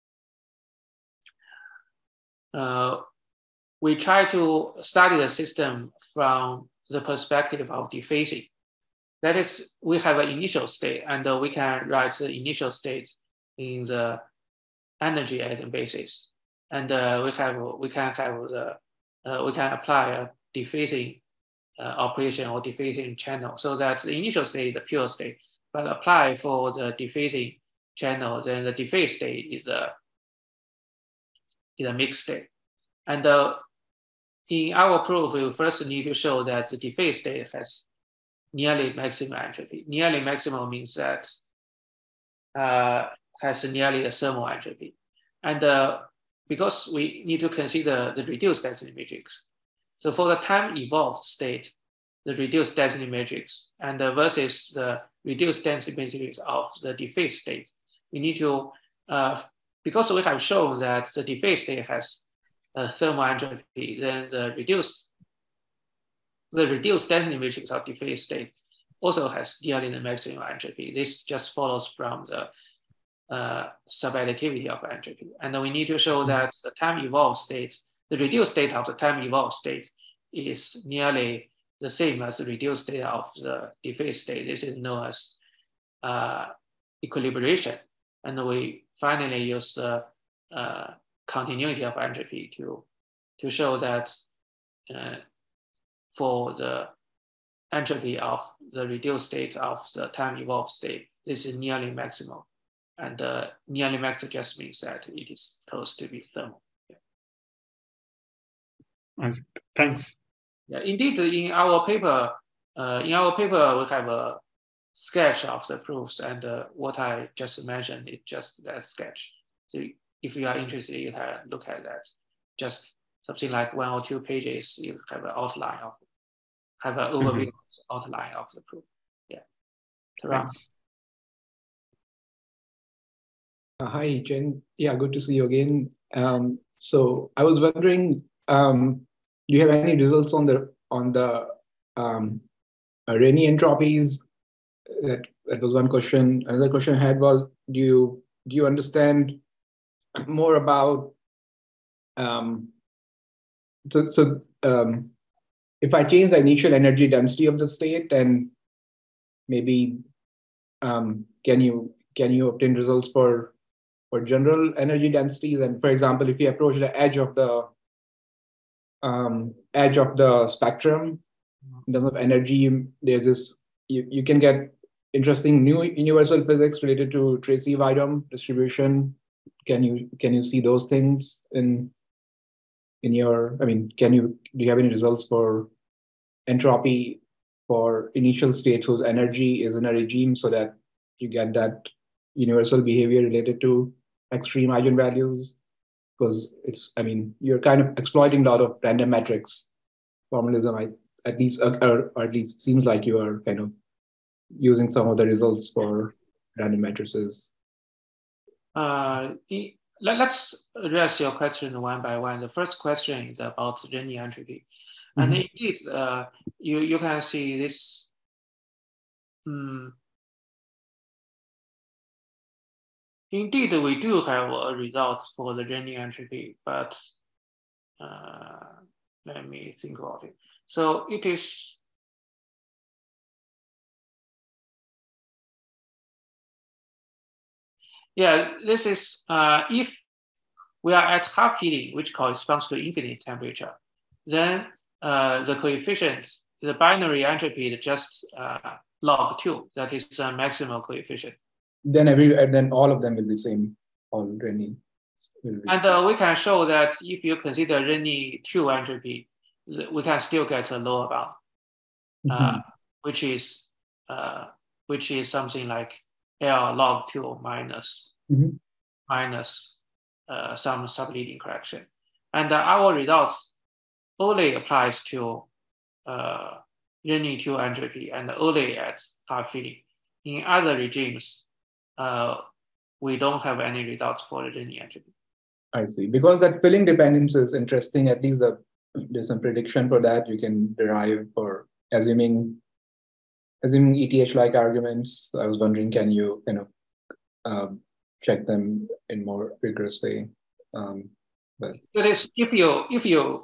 uh, we try to study the system from the perspective of dephasing. That is, we have an initial state, and uh, we can write the initial state in the energy eigenbasis, and uh, we have we can have the uh, we can apply a dephasing uh, operation or dephasing channel, so that the initial state is a pure state, but apply for the dephasing channel, then the dephase state is a is a mixed state. And uh, in our proof, we first need to show that the dephase state has nearly maximum entropy. Nearly maximum means that uh, has nearly the thermal entropy. And uh, because we need to consider the reduced density matrix. So for the time evolved state, the reduced density matrix and uh, versus the reduced density matrix of the dephase state, we need to, uh, because we have shown that the dephase state has a thermal entropy, then the reduced the reduced density matrix of dephase state also has nearly the maximum entropy. This just follows from the uh, subadditivity of entropy. And then we need to show that the time evolved state, the reduced state of the time evolved state is nearly the same as the reduced state of the dephase state. This is known as uh, equilibration. And we finally use the uh, continuity of entropy to, to show that uh, for the entropy of the reduced state of the time evolved state, this is nearly maximal. And uh, nearly maximal just means that it is close to be thermal.
Yeah. Thanks.
Yeah, indeed, in our paper, uh, in our paper, we have a sketch of the proofs, and uh, what I just mentioned is just that sketch. So if you are interested, you can look at that. Just something like one or two pages, you have an outline of, have an overview mm-hmm. outline of the proof. Yeah.
Thanks.
Uh, hi, Jen. Yeah, good to see you again. Um, so I was wondering, um, do you have any results on the on the um, uh, Rayleigh entropies? That that was one question. Another question I had was, do you do you understand more about um, so so um, if I change the initial energy density of the state, and maybe um, can you can you obtain results for for general energy densities? And for example, if you approach the edge of the um, edge of the spectrum in terms of energy, there's this you, you can get interesting new universal physics related to Tracy-Widom distribution. Can you can you see those things in in your? I mean, can you do you have any results for entropy for initial states whose energy is in a regime so that you get that universal behavior related to extreme eigenvalues? Because it's, I mean, you're kind of exploiting a lot of random metrics formalism. I, at least, or, or at least seems like you are kind of using some of the results for random matrices.
Uh, let, let's address your question one by one. The first question is about Renyi entropy. Mm-hmm. And indeed, uh, you, you can see this. Um, indeed, we do have a result for the Renyi entropy, but uh, let me think about it. So it is. Yeah, this is uh, if we are at half heating, which corresponds to infinite temperature, then uh, the coefficient, the binary entropy is just uh, log two. That is the maximal coefficient.
Then every and then all of them will be same. All Renyi.
And uh, we can show that if you consider Renyi two entropy, we can still get a lower bound, mm-hmm. uh, which is uh, which is something like L log two minus, mm-hmm. minus uh, some subleading correction. And uh, our results only applies to uh, Renyi two entropy and only at half filling. In other regimes, uh, we don't have any results for Renyi entropy.
I see. Because that filling dependence is interesting, at least the, there's some prediction for that you can derive for assuming Assuming E T H-like arguments. I was wondering, can you kind of um, check them in more rigorous way? Um, but
that is, if you if you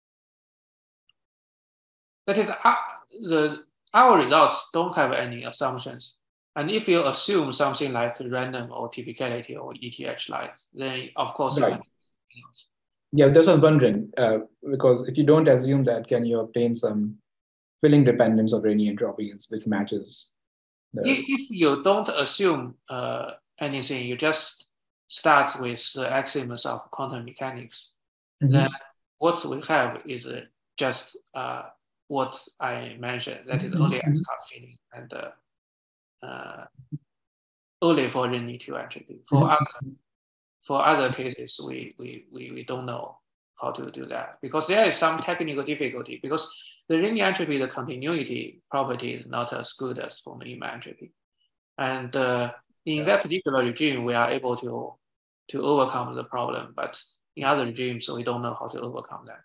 that is uh, the our results don't have any assumptions, and if you assume something like random or typicality or E T H-like, then of course
right.
you can.
Yeah, that's what I'm wondering, uh, because if you don't assume that, can you obtain some filling dependence of Renyi entropies, which matches the...
If, if you don't assume uh, anything, you just start with the axioms of quantum mechanics, mm-hmm. then what we have is uh, just uh, what I mentioned, that is mm-hmm. only at half filling and uh, uh, only for Renyi two entropy. For mm-hmm. other for other cases, we, we, we, we don't know how to do that because there is some technical difficulty because the Renyi entropy, the continuity property is not as good as for Riemann entropy. And uh, in yeah. that particular regime, we are able to, to overcome the problem, but in other regimes, we don't know how to overcome that.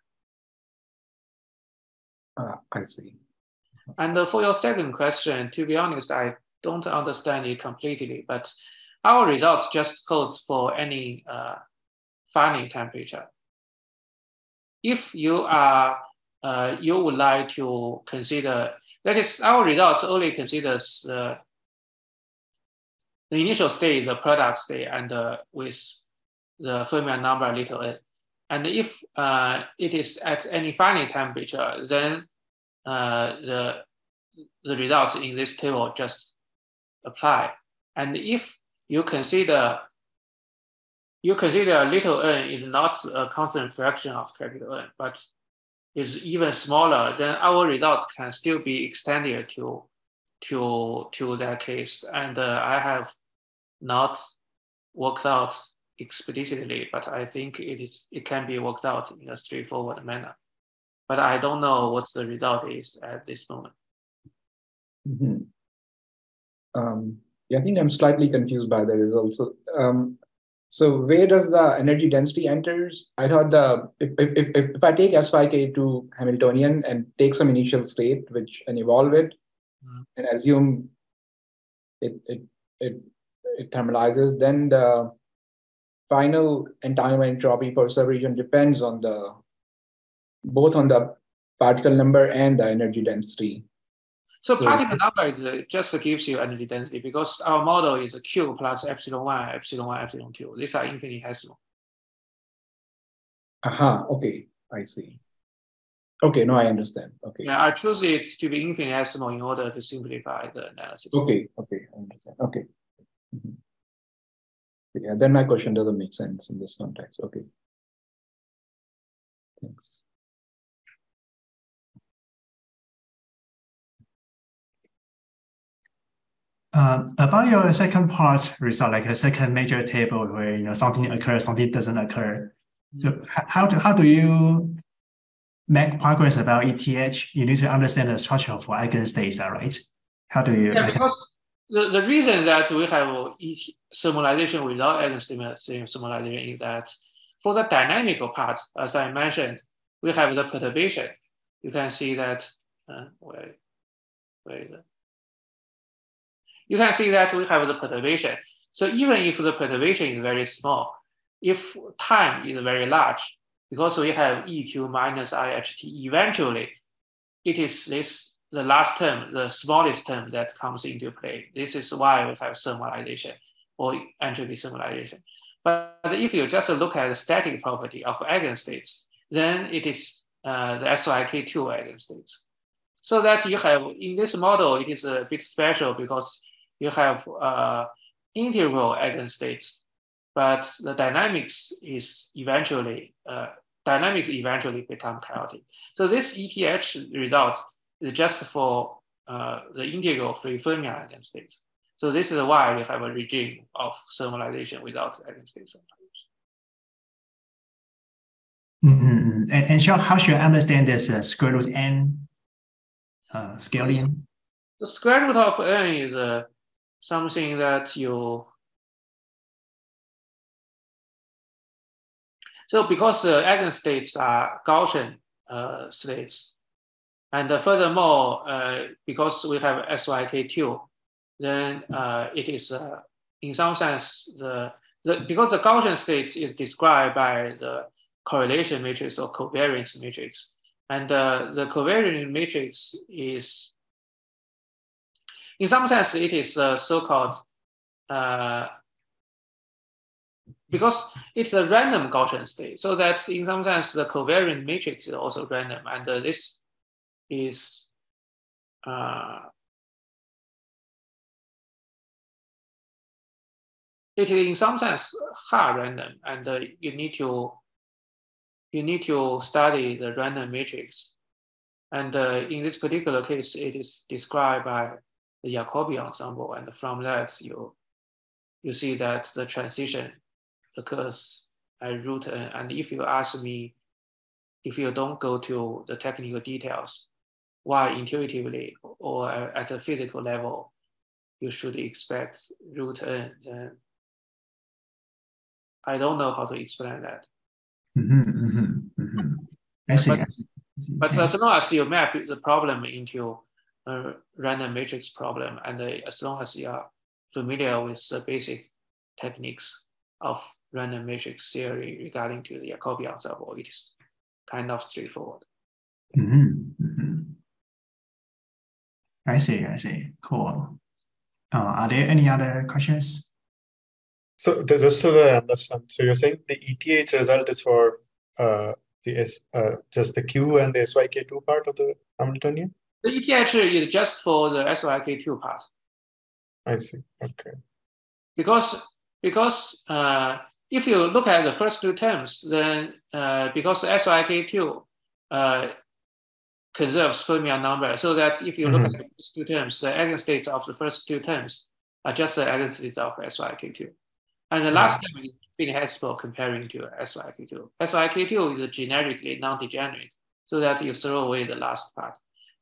Uh, I see.
And uh, for your second question, to be honest, I don't understand it completely, but our results just holds for any uh, finite temperature. If you are, uh, you would like to consider, that is, our results only considers uh, the initial state, the product state, and uh, with the Fermion number little n. And if uh, it is at any finite temperature, then uh, the the results in this table just apply. And if you consider you consider little n is not a constant fraction of capital N, but is even smaller, then our results can still be extended to to to that case. And uh, I have not worked out explicitly, but I think it is it can be worked out in a straightforward manner. But I don't know what the result is at this moment.
Mm-hmm. Um, yeah, I think I'm slightly confused by the results. So, um, so where does the energy density enters? I thought the if if if, if I take S phi k to Hamiltonian and take some initial state which and evolve it mm. and assume it it it it thermalizes, then the final entanglement entropy for subregion depends on the both on the particle number and the energy density.
So, so particle number is uh, just gives you energy density because our model is a Q plus epsilon one, epsilon one, epsilon two. These are infinitesimal.
Aha, okay, I see. Okay, no, I understand. Okay.
Yeah, I choose it to be infinitesimal in order to simplify the analysis.
Okay, okay, I understand. Okay. Mm-hmm. Yeah, then my question doesn't make sense in this context. Okay. Thanks.
Uh, about your second part result, like a second major table where you know something occurs, something doesn't occur. So
Mm-hmm.
how do how do you make progress about E T H? You need to understand the structure for eigenstates, right? How do you?
Yeah,
like,
because the, the reason that we have simulation without eigenstatement simulation is that for the dynamical part, as I mentioned, we have the perturbation. You can see that uh, where, where is it? You can see that we have the perturbation. So even if the perturbation is very small, if time is very large, because we have E two minus I H T, eventually it is this the last term, the smallest term that comes into play. This is why we have thermalization or entropy thermalization. But if you just look at the static property of eigenstates, then it is uh, the S Y K two eigenstates. So that you have, in this model, it is a bit special because you have uh, integral eigenstates, but the dynamics is eventually, uh, dynamics eventually become chaotic. So this E T H result is just for uh, the integral free Fermi eigenstates. So this is why we have a regime of thermalization without eigenstate thermalization.
Mm-hmm. And, and so how should I understand this uh, square root n uh, scaling?
The square root of n is uh, something that you, so because the uh, eigenstates are Gaussian uh, states, and uh, furthermore, uh, because we have S Y K two, then uh, it is uh, in some sense the, the because the Gaussian states is described by the correlation matrix or covariance matrix, and uh, the covariance matrix is, in some sense, it is a so-called uh, because it's a random Gaussian state, so that in some sense the covariant matrix is also random, and uh, this is uh, it is in some sense hard random, and uh, you need to you need to study the random matrix, and uh, in this particular case, it is described by the Jacobi ensemble, and from that you you see that the transition occurs at root n. And if you ask me, if you don't go to the technical details, why intuitively or at a physical level, you should expect root n, then I don't know how to explain that.
Mm-hmm, mm-hmm, mm-hmm. I see.
But,
I see. I see.
but as long as you map the problem into a random matrix problem, and as long as you are familiar with the basic techniques of random matrix theory regarding to the Jacobi ensemble, it is kind of straightforward.
Mm-hmm, mm-hmm. I see. I see. Cool. Uh, are there any other questions?
So just so that I understand, so you're saying the E T H result is for uh, the S, uh, just the Q and the S Y K two part of the Hamiltonian?
The E T H is just for the S Y K two part.
I see. Okay.
Because because uh, if you look at the first two terms, then uh, because S Y K two uh, conserves fermion number, so that if you look mm-hmm. at the first two terms, the eigenstates of the first two terms are just the eigenstates of S Y K two. And the last mm-hmm. term is infinitesimal comparing to S Y K two. S Y K two is generically non-degenerate, so that you throw away the last part.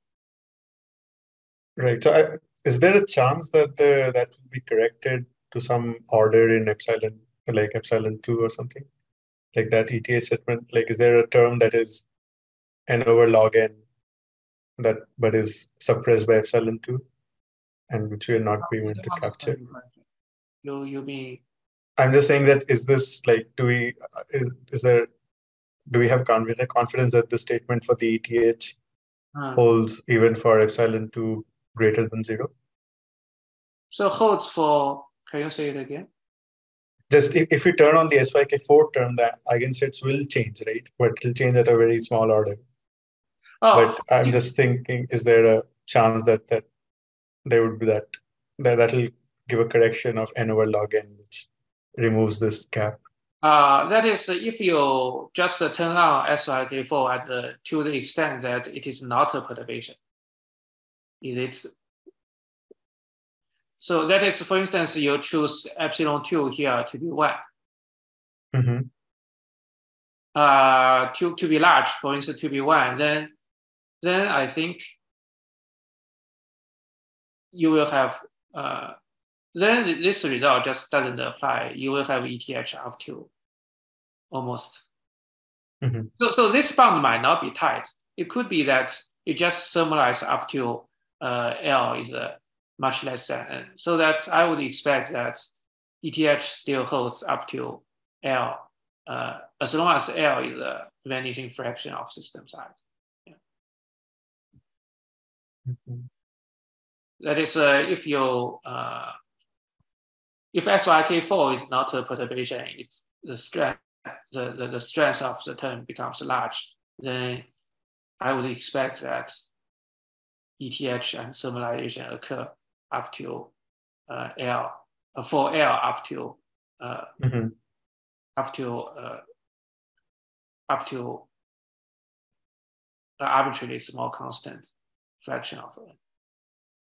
Right. So I, is there a chance that the that will be corrected to some order in epsilon, like epsilon two or something? Like that E T H statement, like is there a term that is n over log n that but is suppressed by epsilon two and which we are not being able to capture?
You, you mean?
I'm just saying that is this like, do we, is, is there, do we have confident confidence that the statement for the E T H uh, holds even for epsilon two greater than zero?
So holds for, can you say it again?
Just if, if we turn on the S Y K four term, the eigenstates will change, right? But it will change at a very small order.
Oh,
but I'm
you,
just thinking, is there a chance that that there would be that that that'll give a correction of n over log n, which removes this gap?
Uh, that is, if you just turn on S Y K four at the, to the extent that it is not a perturbation. Is it? So that is, for instance, you choose epsilon two here to be one.
Mm-hmm.
Uh, to, to be large, for instance, to be one, then, then I think you will have, uh, then this result just doesn't apply. You will have E T H up to almost.
Mm-hmm.
So, so this bound might not be tight. It could be that it just thermalized up to uh, L is uh, much less than N. So that I would expect that E T H still holds up to L, uh, as long as L is a vanishing fraction of system size. Yeah.
Mm-hmm.
That is, uh, if you uh, if S Y K four is not a perturbation, it's the strength the, the, the strength of the term becomes large, then I would expect that E T H and thermalization occur up to uh, L, uh, for L up to uh,
Mm-hmm.
up to uh, up to an arbitrarily small constant fraction of